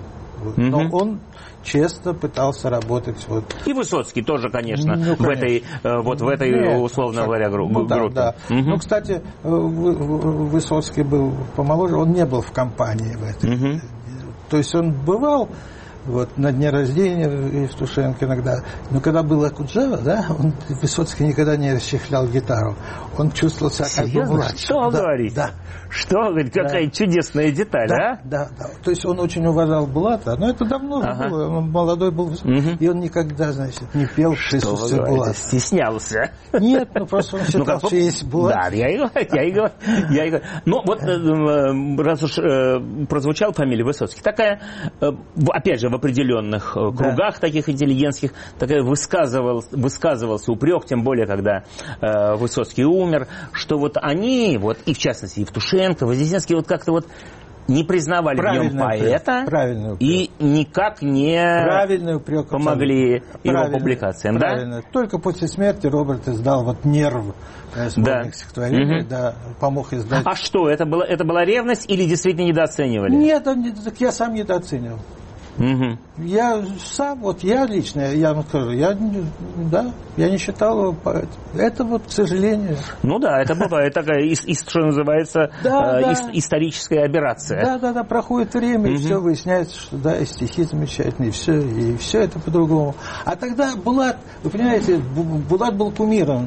Вот. Но mm-hmm. он честно пытался работать. Вот. И Высоцкий тоже, конечно, ну, конечно. в этой, вот в этой Нет, условно говоря, группе. Ну, да, да. Mm-hmm. Ну, кстати, Высоцкий был помоложе, он не был в компании в этой. Mm-hmm. То есть он бывал вот, на дне рождения Евтушенко иногда. Но когда был Акуджава, да, он, Высоцкий никогда не расчехлял гитару. Он чувствовал себя как бы младше. Что он да, говорит? Да. Что, говорит, какая да. чудесная деталь, да, а? Да, да. То есть он очень уважал Булата, но это давно уже ага. было. Он молодой был, угу. и он никогда, значит, не пел в присутствии Булата. Стеснялся? Нет, ну просто он считал, ну, как, что есть Булат. Да, я и говорю, я и говорю. Я и говорю. Ну вот, раз уж э, прозвучала фамилия Высоцкий, такая, э, опять же, в определенных да. кругах таких интеллигентских, такая высказывал, высказывался упрек, тем более, когда э, Высоцкий умер, что вот они, вот, и в частности Евтушенко, Вознесенский, вот как-то вот не признавали правильный в нем поэта упрек, и никак не упрек, помогли правильно, его публикациям. Правильно. Да? Только после смерти Роберт издал вот «Нерв», сборник да. стихотворений, угу. да, помог издать. А что, это, было, это была ревность или действительно недооценивали? Нет, так я сам недооценивал. Угу. Я сам, вот я лично, я вам скажу, я, да, я не считал его поэтом. Это вот, к сожалению. Ну да, это бывает такая, что называется, да, э, да. историческая операция. Да, да, да, проходит время, угу. и все выясняется, что да, и стихи замечательные, и все, и все это по-другому. А тогда Булат, вы понимаете, Булат был кумиром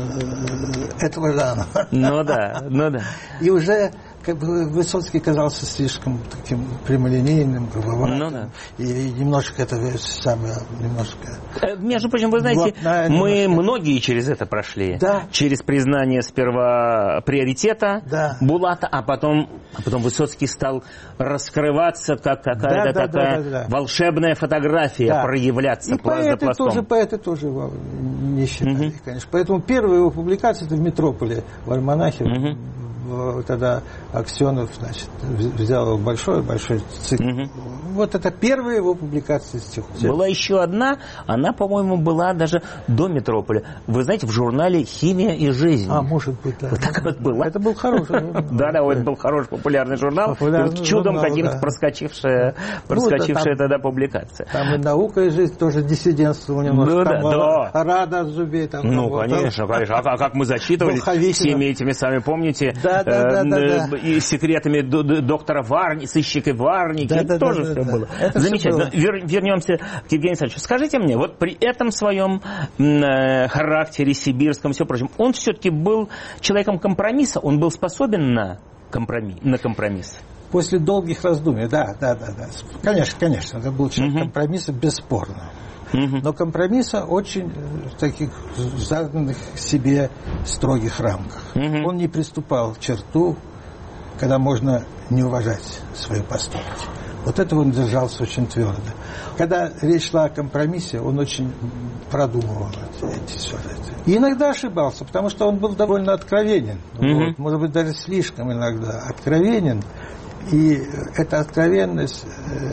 этого жанра. Ну да, ну да. И уже как бы Высоцкий казался слишком таким прямолинейным, грубоватым. Ну, да. И, и немножко это самое, немножко... Между прочим, вы знаете, блатная, мы немножко... многие через это прошли. Да. Через признание сперва приоритета да. Булата, а потом, а потом Высоцкий стал раскрываться, как какая-то да, да, такая да, да, да. волшебная фотография, да. проявляться и пласт за пластом. Тоже, поэты тоже его не считали, угу. конечно. Поэтому первая его публикация это в «Метрополе», в «Альманахе». Угу. Тогда Аксенов, значит, взял его большой-большой цикл. Угу. Вот это первая его публикация стихов. Была еще одна, она, по-моему, была даже до «Метрополя». Вы знаете, в журнале «Химия и жизнь». А, может быть, да. Вот так вот было. Это был хороший. Да, да, это был хороший популярный журнал. Чудом каким-то проскочившая тогда публикация. Там и «Наука и жизнь» тоже диссидентствовал немножко. Рада Зубей. Ну, конечно, конечно. А как мы зачитывались всеми этими, сами помните, да, да, да, да, и секретами доктора Варни, сыщика Варники, да, это да, тоже да, все да, было. Это замечательно. Все было. Вер, вернемся к Евгению Александровичу. Скажите мне, вот при этом своем э, характере сибирском, все прочем, он все-таки был человеком компромисса, он был способен на компромисс? На компромисс? После долгих раздумий, да, да, да, да. Конечно, конечно, это был человек угу. компромисса, бесспорно. Но компромисса очень в таких заданных себе строгих рамках. Угу. Он не приступал к черту, когда можно не уважать свои поступки. Вот этого он держался очень твердо. Когда речь шла о компромиссе, он очень продумывал эти сюжеты. И иногда ошибался, потому что он был довольно откровенен. Угу. Вот, может быть, даже слишком иногда откровенен. И эта откровенность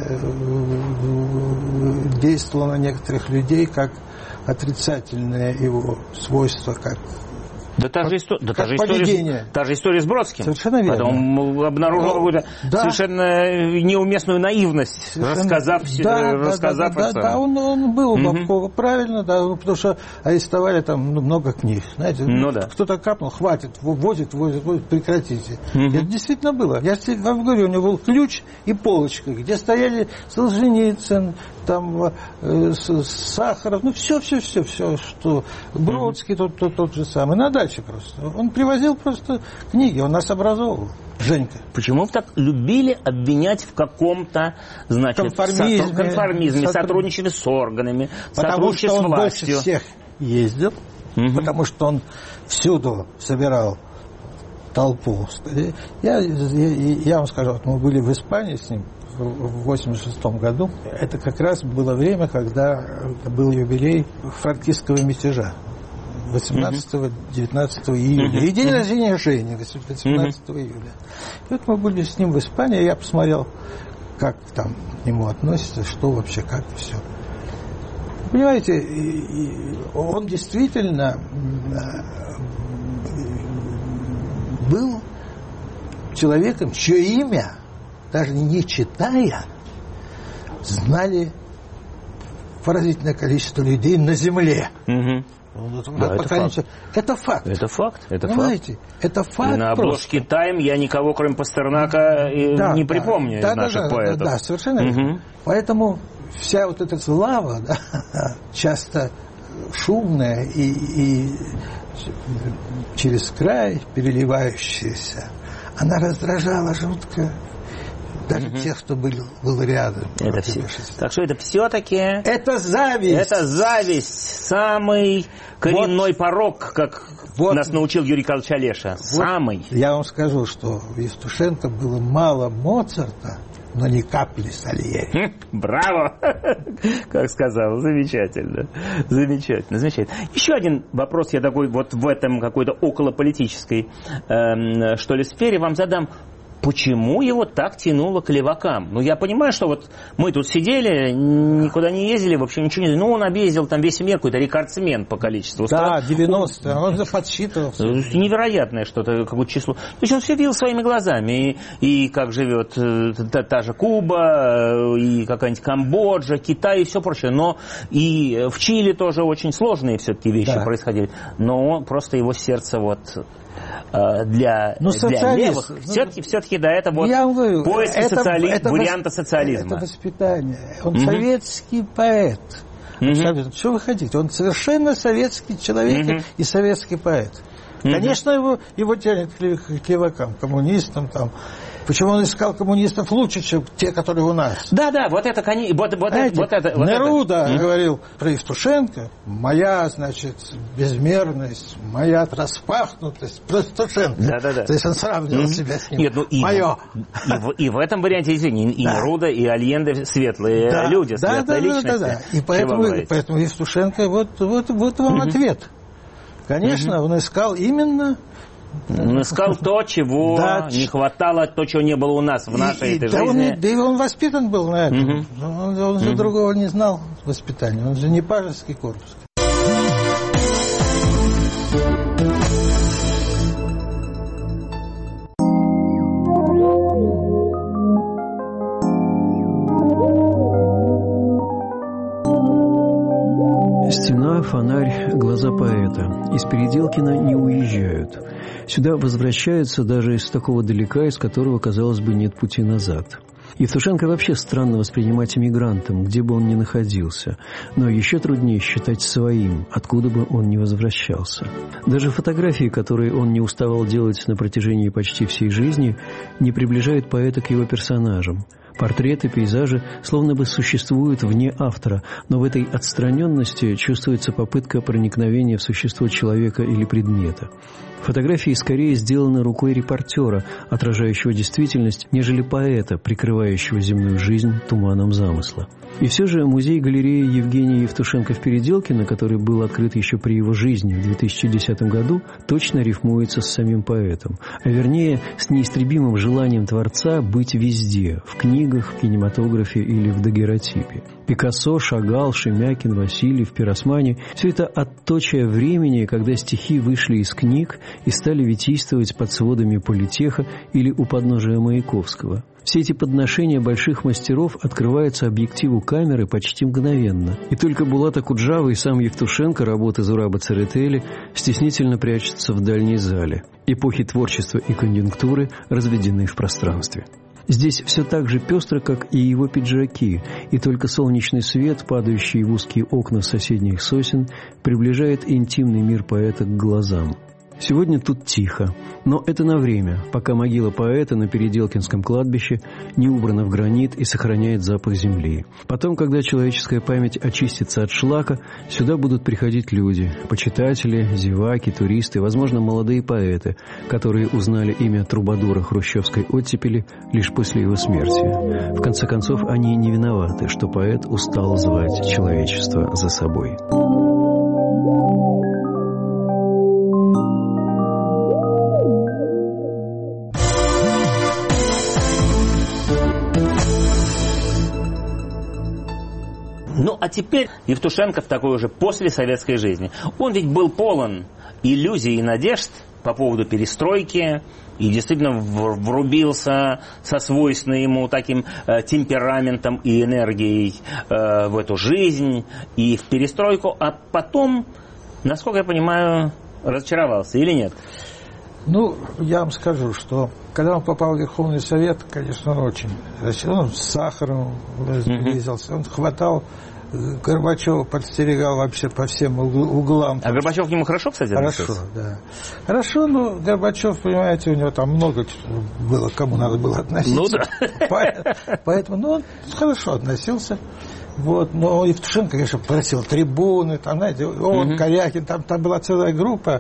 действовала на некоторых людей как отрицательное его свойство, как Да та же, истор... да, та, же история... та же история с Бродским. Совершенно верно. Потом обнаружил какую-то да. совершенно неуместную наивность, совершенно... рассказав, да, рассказав да, да, отца. Да, да, он, он был у Бабкова, угу. правильно, да, потому что арестовали там ну, много книг. Знаете, ну, да. кто-то капнул, хватит, возит, возит, возит, прекратите. Угу. Это действительно было. Я вам говорю, у него был ключ и полочка, где стояли Солженицын, там э, Сахаров, ну все, все, все, все, что Бродский, угу. тот, тот, тот же самый. Надо просто. Он привозил просто книги, он нас образовывал. Женька. Почему вы так любили обвинять в каком-то, значит, конформизме, сотруд... конформизме сотруд... сотрудничали с органами, потому что он с властью. Больше всех ездил, угу. потому что он всюду собирал толпу. Я, я, я вам скажу, вот мы были в Испании с ним в восемьдесят шестом году. Это как раз было время, когда был юбилей франкистского мятежа. восемнадцатого-девятнадцатого июля. И день рождения Жени, восемнадцатого июля. И вот мы были с ним в Испании, я посмотрел, как там к нему относятся, что вообще, как все. Понимаете, он действительно был человеком, чье имя, даже не читая, знали поразительное количество людей на земле. Угу. Вот, да, это, факт. Не... это факт. Это факт. Это Понимаете? факт. Это факт. И на обложке просто. «Тайм» я никого, кроме Пастернака, да, не да, припомню да, из наших да, поэтов. Да, да, совершенно угу. верно. Поэтому вся вот эта слава, да, часто шумная и, и через край переливающаяся, она раздражала жутко даже угу. тех, кто был, был рядом. Это все. Так что это все-таки... Это зависть. Это зависть. Самый коренной вот. порок, как вот. нас научил Юрий Карлович Олеша. Вот. Самый. Я вам скажу, что в Евтушенко было мало Моцарта, но ни капли Сальери. Браво! Как сказал. Замечательно. Замечательно. Замечательно. Еще один вопрос я такой вот в этом какой-то околополитической эм, что ли сфере вам задам. Почему его так тянуло к левакам? Ну, я понимаю, что вот мы тут сидели, никуда не ездили, вообще ничего не... Ну, он объездил там весь мир, какой-то рекордсмен по количеству. Да, девяносто, он же подсчитывал. Невероятное что-то, какое-то число. То есть он все видел своими глазами. И, и как живет та, та же Куба, и какая-нибудь Камбоджа, Китай и все прочее. Но и в Чили тоже очень сложные все-таки вещи да. происходили. Но просто его сердце вот... Для, ну, для левых. Все-таки, все-таки да, это вот говорю, поиски это, социали... это варианта восп... социализма. Это воспитание. Он угу. советский поэт. Угу. Что вы хотите? Он совершенно советский человек угу. и советский поэт. Угу. Конечно, его, его тянет к левакам, коммунистам там. Почему он искал коммунистов лучше, чем те, которые у нас? Да, да, вот это, вот, вот, Знаете, вот это. Вот Неруда это. говорил про Евтушенко: моя, значит, безмерность, моя распахнутость, про Евтушенко. Да, да, да. То есть он сравнивал mm-hmm. себя с ним. Нет, ну и, Мое. И, в, и в этом варианте, извини, и да. Неруда, и Альенде светлые да. люди, да, светлые да, личности. Да, да, да. И поэтому, поэтому Евтушенко, вот, вот, вот вам mm-hmm. ответ. Конечно, mm-hmm. он искал именно... Он искал то, чего да, не хватало, то, чего не было у нас в нашей и, этой да жизни. Он, да и он воспитан был на этом. Угу. Он, он же угу. другого не знал воспитания. Он же не пажеский корпус. Стена, фонарь, глаза поэта. Из Переделкина не уезжают. Сюда возвращаются даже из такого далека, из которого, казалось бы, нет пути назад. Евтушенко вообще странно воспринимать эмигрантом, где бы он ни находился. Но еще труднее считать своим, откуда бы он ни возвращался. Даже фотографии, которые он не уставал делать на протяжении почти всей жизни, не приближают поэта к его персонажам. Портреты, пейзажи словно бы существуют вне автора, но в этой отстраненности чувствуется попытка проникновения в существо человека или предмета. Фотографии скорее сделаны рукой репортера, отражающего действительность, нежели поэта, прикрывающего земную жизнь туманом замысла. И все же музей-галерея Евгения Евтушенко в Переделкино, который был открыт еще при его жизни в две тысячи десятом году, точно рифмуется с самим поэтом, а вернее с неистребимым желанием творца быть везде, в книгах, в кинематографе или в дагеротипе. Пикассо, Шагал, Шемякин, Васильев, Пиросмани – все это отточие времени, когда стихи вышли из книг и стали витийствовать под сводами Политеха или у подножия Маяковского. Все эти подношения больших мастеров открываются объективу камеры почти мгновенно. И только Булат Акуджава и сам Евтушенко, работы Зураба Церетели, стеснительно прячутся в дальней зале. Эпохи творчества и конъюнктуры разведены в пространстве. Здесь все так же пестро, как и его пиджаки, и только солнечный свет, падающий в узкие окна соседних сосен, приближает интимный мир поэта к глазам. Сегодня тут тихо, но это на время, пока могила поэта на Переделкинском кладбище не убрана в гранит и сохраняет запах земли. Потом, когда человеческая память очистится от шлака, сюда будут приходить люди, почитатели, зеваки, туристы, возможно, молодые поэты, которые узнали имя трубадура хрущевской оттепели лишь после его смерти. В конце концов, они не виноваты, что поэт устал звать человечество за собой. Ну, а теперь Евтушенко в такой уже послесоветской жизни. Он ведь был полон иллюзий и надежд, по поводу перестройки и действительно врубился со свойственным ему таким э, темпераментом и энергией э, в эту жизнь и в перестройку, а потом, насколько я понимаю, разочаровался или нет? Ну, я вам скажу, что когда он попал в Верховный Совет, конечно, он очень... Он с сахаром близился, он хватал... Горбачев подстерегал вообще по всем углам. А Горбачев к нему хорошо, кстати, относился? Хорошо, да. Хорошо, но Горбачев, понимаете, у него там много было, кому надо было относиться. Ну да. Поэтому, ну, он хорошо относился. Вот, но Евтушенко, конечно, просил трибуны, там, знаете, он, угу. Корякин, там, там была целая группа,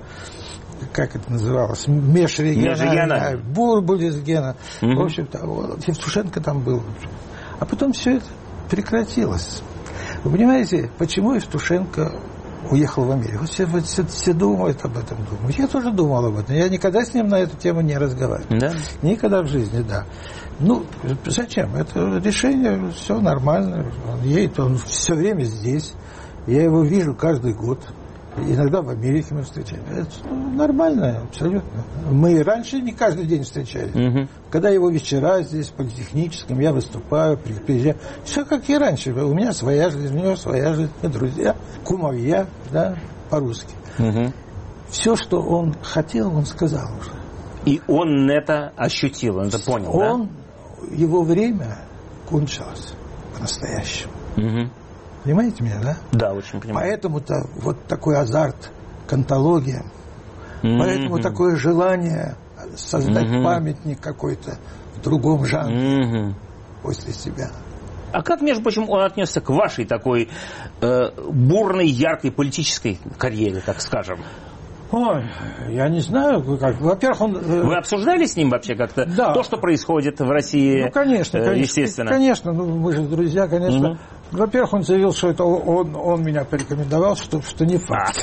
как это называлось, межрегиональная, Бурбулис-Гена. Угу. В общем-то, вот, Евтушенко там был. А потом все это прекратилось. Вы понимаете, почему Евтушенко уехал в Америку? Все, все, все думают об этом. Думают. Я тоже думал об этом. Я никогда с ним на эту тему не разговаривал. Да? Никогда в жизни, да. Ну, зачем? Это решение, все нормально. Он едет, он все время здесь. Я его вижу каждый год. Иногда в Америке мы встречаемся. Это ну, нормально, абсолютно. Мы и раньше не каждый день встречались. Угу. Когда его вечера здесь, в Политехническом, я выступаю, приезжаю. Все как и раньше. У меня своя жизнь, у него своя жизнь. Мы друзья, кумовья, да, по-русски. Угу. Все, что он хотел, он сказал уже. И он это ощутил, он это понял, он, да? Его время кончилось по-настоящему. Угу. Понимаете меня, да? Да, очень понимаю. Поэтому-то вот такой азарт к антологиям, mm-hmm. поэтому такое желание создать mm-hmm. памятник какой-то в другом жанре mm-hmm. после себя. А как, между прочим, он отнесся к вашей такой э, бурной, яркой политической карьере, так скажем? Ой, я не знаю, как. Во-первых, он... Вы обсуждали с ним вообще как-то да. то, что происходит в России? Ну, конечно, конечно. Естественно. Конечно, ну, мы же друзья, конечно. Угу. Во-первых, он заявил, что это он, он меня порекомендовал, что, что не факт.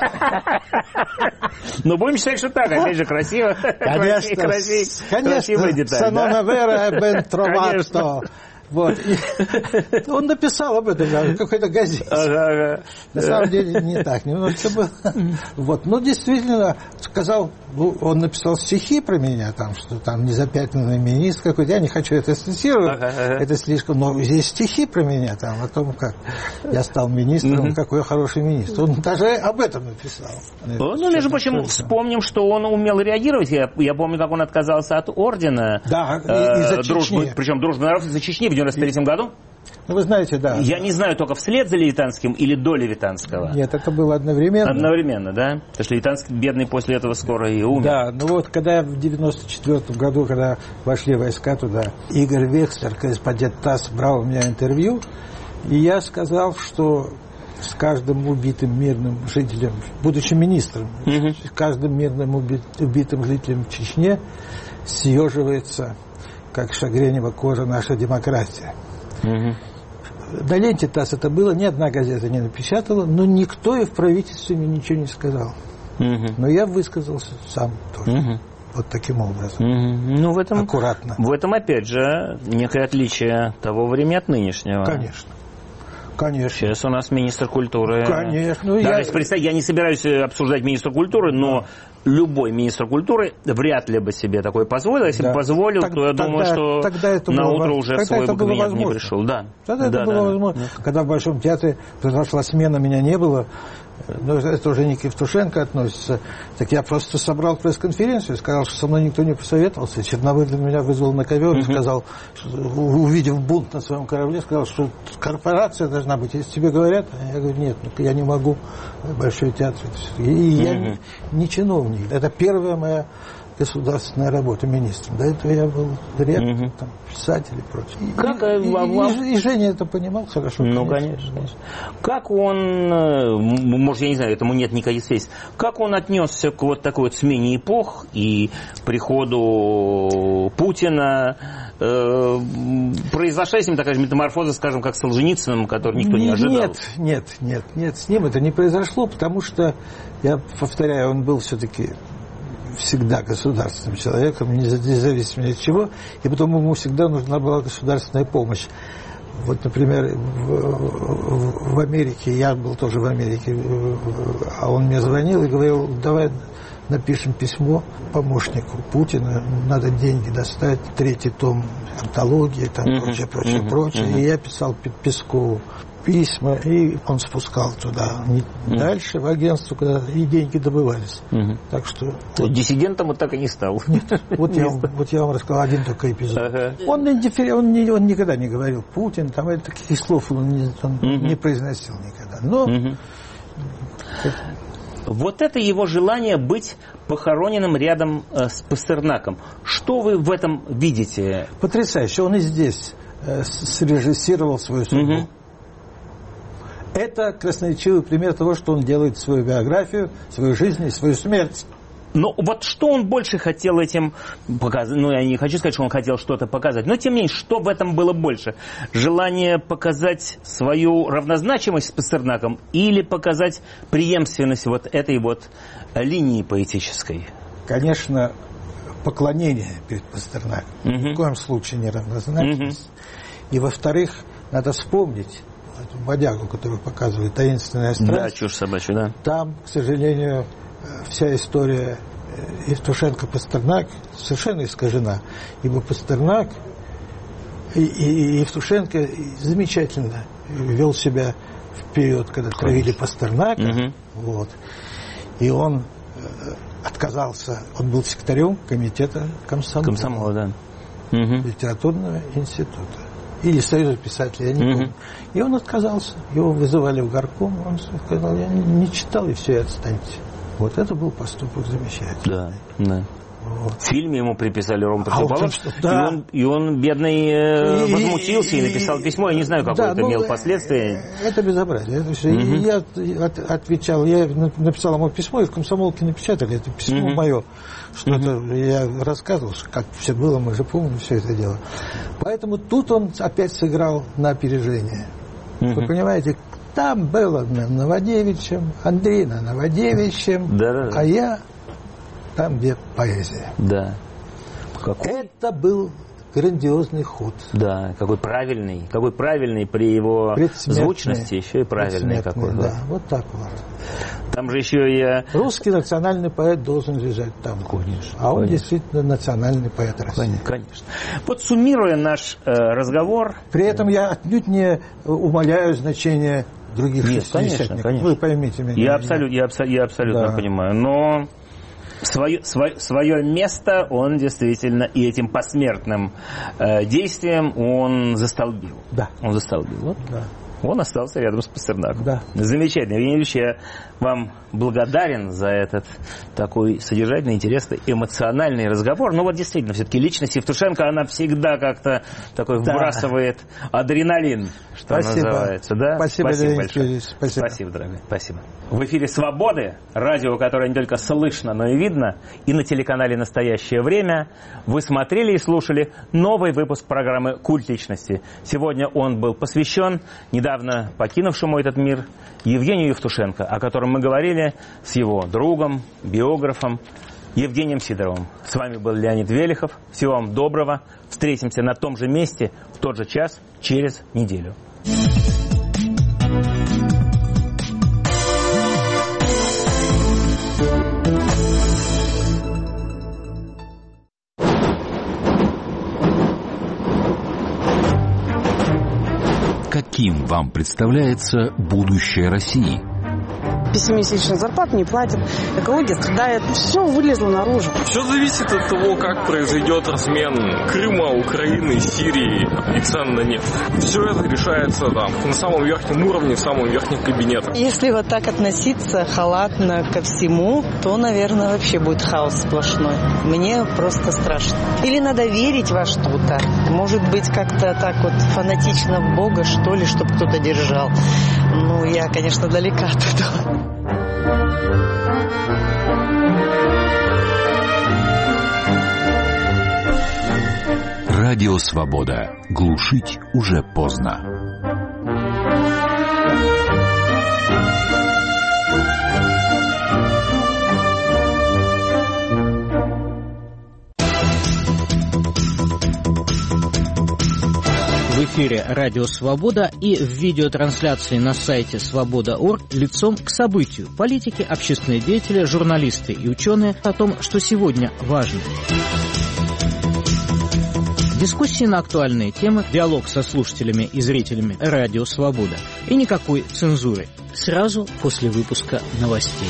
Ну, будем считать, что так. Опять же, красиво. Конечно, конечно. Санонавера бен тровато. Вот. И он написал об этом в какой-то газете. Ага, ага. На самом деле не так, немножко было. Вот. Но действительно, сказал, ну, он написал стихи про меня, там, что там незапятнанный министр какой-то. Я не хочу это цитировать, ага, ага. это слишком. Но здесь стихи про меня там, о том, как я стал министром, угу. какой я хороший министр. Он даже об этом написал. Ну, ну между прочим, вспомним, что он умел реагировать. Я, я помню, как он отказался от ордена. Да, э, из-за дружбы, Чечни. Причем дружбы народов из-за Чечни в девяносто третьем году. Ну, вы знаете, да. Я не знаю, только вслед за Левитанским или до Левитанского. Нет, это было одновременно. Одновременно, да? Потому что Левитанский, бедный, после этого скоро и умер. Да, ну вот, когда в девяносто четвёртом году, когда вошли войска туда, Игорь Векслер, корреспондент ТАСС, брал у меня интервью, и я сказал, что с каждым убитым мирным жителем, будучи министром, угу. с каждым мирным убитым жителем в Чечне съеживается, как шагренева кожа, наша демократия. Угу. На ленте ТАСС это было, ни одна газета не напечатала, но никто и в правительстве мне ничего не сказал. Угу. Но я высказался сам тоже. Угу. Вот таким образом. Угу. Ну, в этом, аккуратно. В этом, опять же, некое отличие того времени от нынешнего. Конечно. Конечно. Сейчас у нас министр культуры. Конечно. Даже я... если представь, я не собираюсь обсуждать министра культуры, но да. любой министр культуры вряд ли бы себе такое позволил. Если да. бы позволил, так, то я тогда, думаю, что тогда это на было, утро уже свой бы кабинет не пришел. Да. Тогда да, это было да, возможно. Да. Когда в Большом театре произошла смена, меня не было. Но это уже не к Евтушенко относится. Так я просто собрал пресс-конференцию и сказал, что со мной никто не посоветовался. Черновыдлин меня вызвал на ковер и сказал, что, увидев бунт на своем корабле, сказал, что корпорация должна быть. Если тебе говорят, я говорю, нет, я не могу. Большой театр. И я не чиновник. Это первая моя государственная работа министром. До этого я был директор, там, писатель и прочее. Как, и, и, и, и, и Женя это понимал хорошо. Ну, конечно. конечно. Как он, может, я не знаю, этому нет никаких связей, как он отнесся к вот такой вот смене эпох и приходу Путина, э, произошла с ним такая же метаморфоза, скажем, как с Солженицыным, который никто не ожидал? Нет, нет, нет, нет, с ним это не произошло, потому что, я повторяю, он был все-таки всегда государственным человеком, независимо от чего, и потом ему всегда нужна была государственная помощь. Вот, например, в, в, в Америке, я был тоже в Америке, а он мне звонил и говорил, давай напишем письмо помощнику Путина, надо деньги достать, третий том антологии, там uh-huh. прочее, прочее, uh-huh. прочее. Uh-huh. И я писал Пескову письма, и он спускал туда. Uh-huh. Дальше в агентство, куда и деньги добывались. Uh-huh. Так что... Вот. Диссидентом он так и не стал. Нет, вот, я, вот я вам рассказал один только эпизод. Uh-huh. Он, он, не, он никогда не говорил Путин, там таких слов он, не, он uh-huh. не произносил никогда. Но... Uh-huh. Вот это его желание быть похороненным рядом э, с Пастернаком. Что вы в этом видите? Потрясающе. Он и здесь э, срежиссировал свою судьбу. Угу. Это красноречивый пример того, что он делает свою биографию, свою жизнь и свою смерть. Но вот что он больше хотел этим показать? Ну, я не хочу сказать, что он хотел что-то показать. Но, тем не менее, что в этом было больше? Желание показать свою равнозначимость с Пастернаком или показать преемственность вот этой вот линии поэтической? Конечно, поклонение перед Пастернаком. Угу. Ни в коем случае не равнозначимость. Угу. И, во-вторых, надо вспомнить эту бодягу, которую показывает «Таинственная страсть». Да, чушь собачья, да. Там, к сожалению... Вся история Евтушенко-Пастернак совершенно искажена. Ибо Пастернак и, и, и Евтушенко замечательно вел себя в период, когда травили Пастернака. Угу. Вот. И он отказался, он был секретарем комитета комсомола, комсомола да. угу. литературного института. Или Союза писателей, я не угу. помню. И он отказался. Его вызывали в горком, он сказал, я не, не читал, и все, отстаньте. Вот это был поступок замечательный. Да, да. Вот. В фильме ему приписали роль Протопопова, а да. и, он, и он, бедный, э, возмутился и, и, и написал письмо. Я не знаю, какое да, это ну, имело последствия. Это безобразие. Mm-hmm. Я от, отвечал, я написал ему письмо, и в «Комсомолке» напечатали это письмо mm-hmm. мое. Что-то mm-hmm. я рассказывал, как все было, мы же помним все это дело. Поэтому тут он опять сыграл на опережение. Mm-hmm. Вы понимаете, там было Новодевичем, Андрей на Новодевичем, да, да, да. а я там, где поэзия. Да. Какой? Это был грандиозный ход. Да, какой правильный, какой правильный при его звучности, еще и правильный какой. Да, да, вот так вот. Там же еще и... Русский национальный поэт должен лежать там. Конечно. А он конечно. действительно национальный поэт России. Конечно. Вот суммируя наш э, разговор... При этом я отнюдь не умаляю значение других Нет, шестидесятников. Конечно, конечно. Вы поймите меня. Я, абсолют, я, абсо, я абсолютно да. понимаю. Но свое, свое, свое место он действительно и этим посмертным э, действием он застолбил. Да. Он застолбил. Вот. Да. Он остался рядом с Пастернаком. Да. Замечательно. Евгений Ильич, я вам благодарен за этот такой содержательный, интересный, эмоциональный разговор. Но вот действительно, все-таки личность Евтушенко, она всегда как-то такой да. вбрасывает адреналин, что Спасибо. называется. Да? Спасибо, Спасибо большое. Спасибо. Спасибо, дорогой. Спасибо. В эфире «Свободы», радио, которое не только слышно, но и видно, и на телеканале «Настоящее время». Вы смотрели и слушали новый выпуск программы «Культ личности». Сегодня он был посвящен недавно покинувшему этот мир Евгению Евтушенко, о котором мы говорили с его другом, биографом Евгением Сидоровым. С вами был Леонид Велихов. Всего вам доброго. Встретимся на том же месте в тот же час через неделю. Каким вам представляется будущее России? Пятимесячную зарплату не платят, экология страдает, все вылезло наружу. Все зависит от того, как произойдет размен Крыма, Украины, Сирии и цен на нефть. Все это решается там, на самом верхнем уровне, в самом верхнем кабинете. Если вот так относиться халатно ко всему, то, наверное, вообще будет хаос сплошной. Мне просто страшно. Или надо верить во что-то. Может быть, как-то так вот фанатично в Бога, что ли, чтобы кто-то держал. Ну, я, конечно, далека от этого. Радио «Свобода». Глушить уже поздно. Вы в эфире «Радио Свобода» и в видеотрансляции на сайте свобода точка орг лицом к событию. Политики, общественные деятели, журналисты и ученые о том, что сегодня важно. Дискуссии на актуальные темы, диалог со слушателями и зрителями «Радио Свобода». И никакой цензуры. Сразу после выпуска новостей.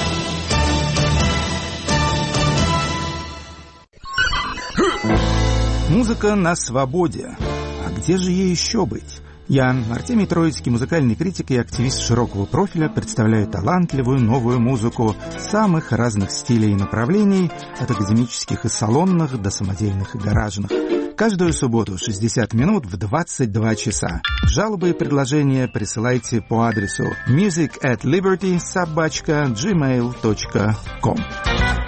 Музыка на свободе. А где же ей еще быть? Я, Артемий Троицкий, музыкальный критик и активист широкого профиля, представляю талантливую новую музыку самых разных стилей и направлений, от академических и салонных до самодельных и гаражных. Каждую субботу шестьдесят минут в двадцать два часа. Жалобы и предложения присылайте по адресу music at liberty собака джимейл точка ком.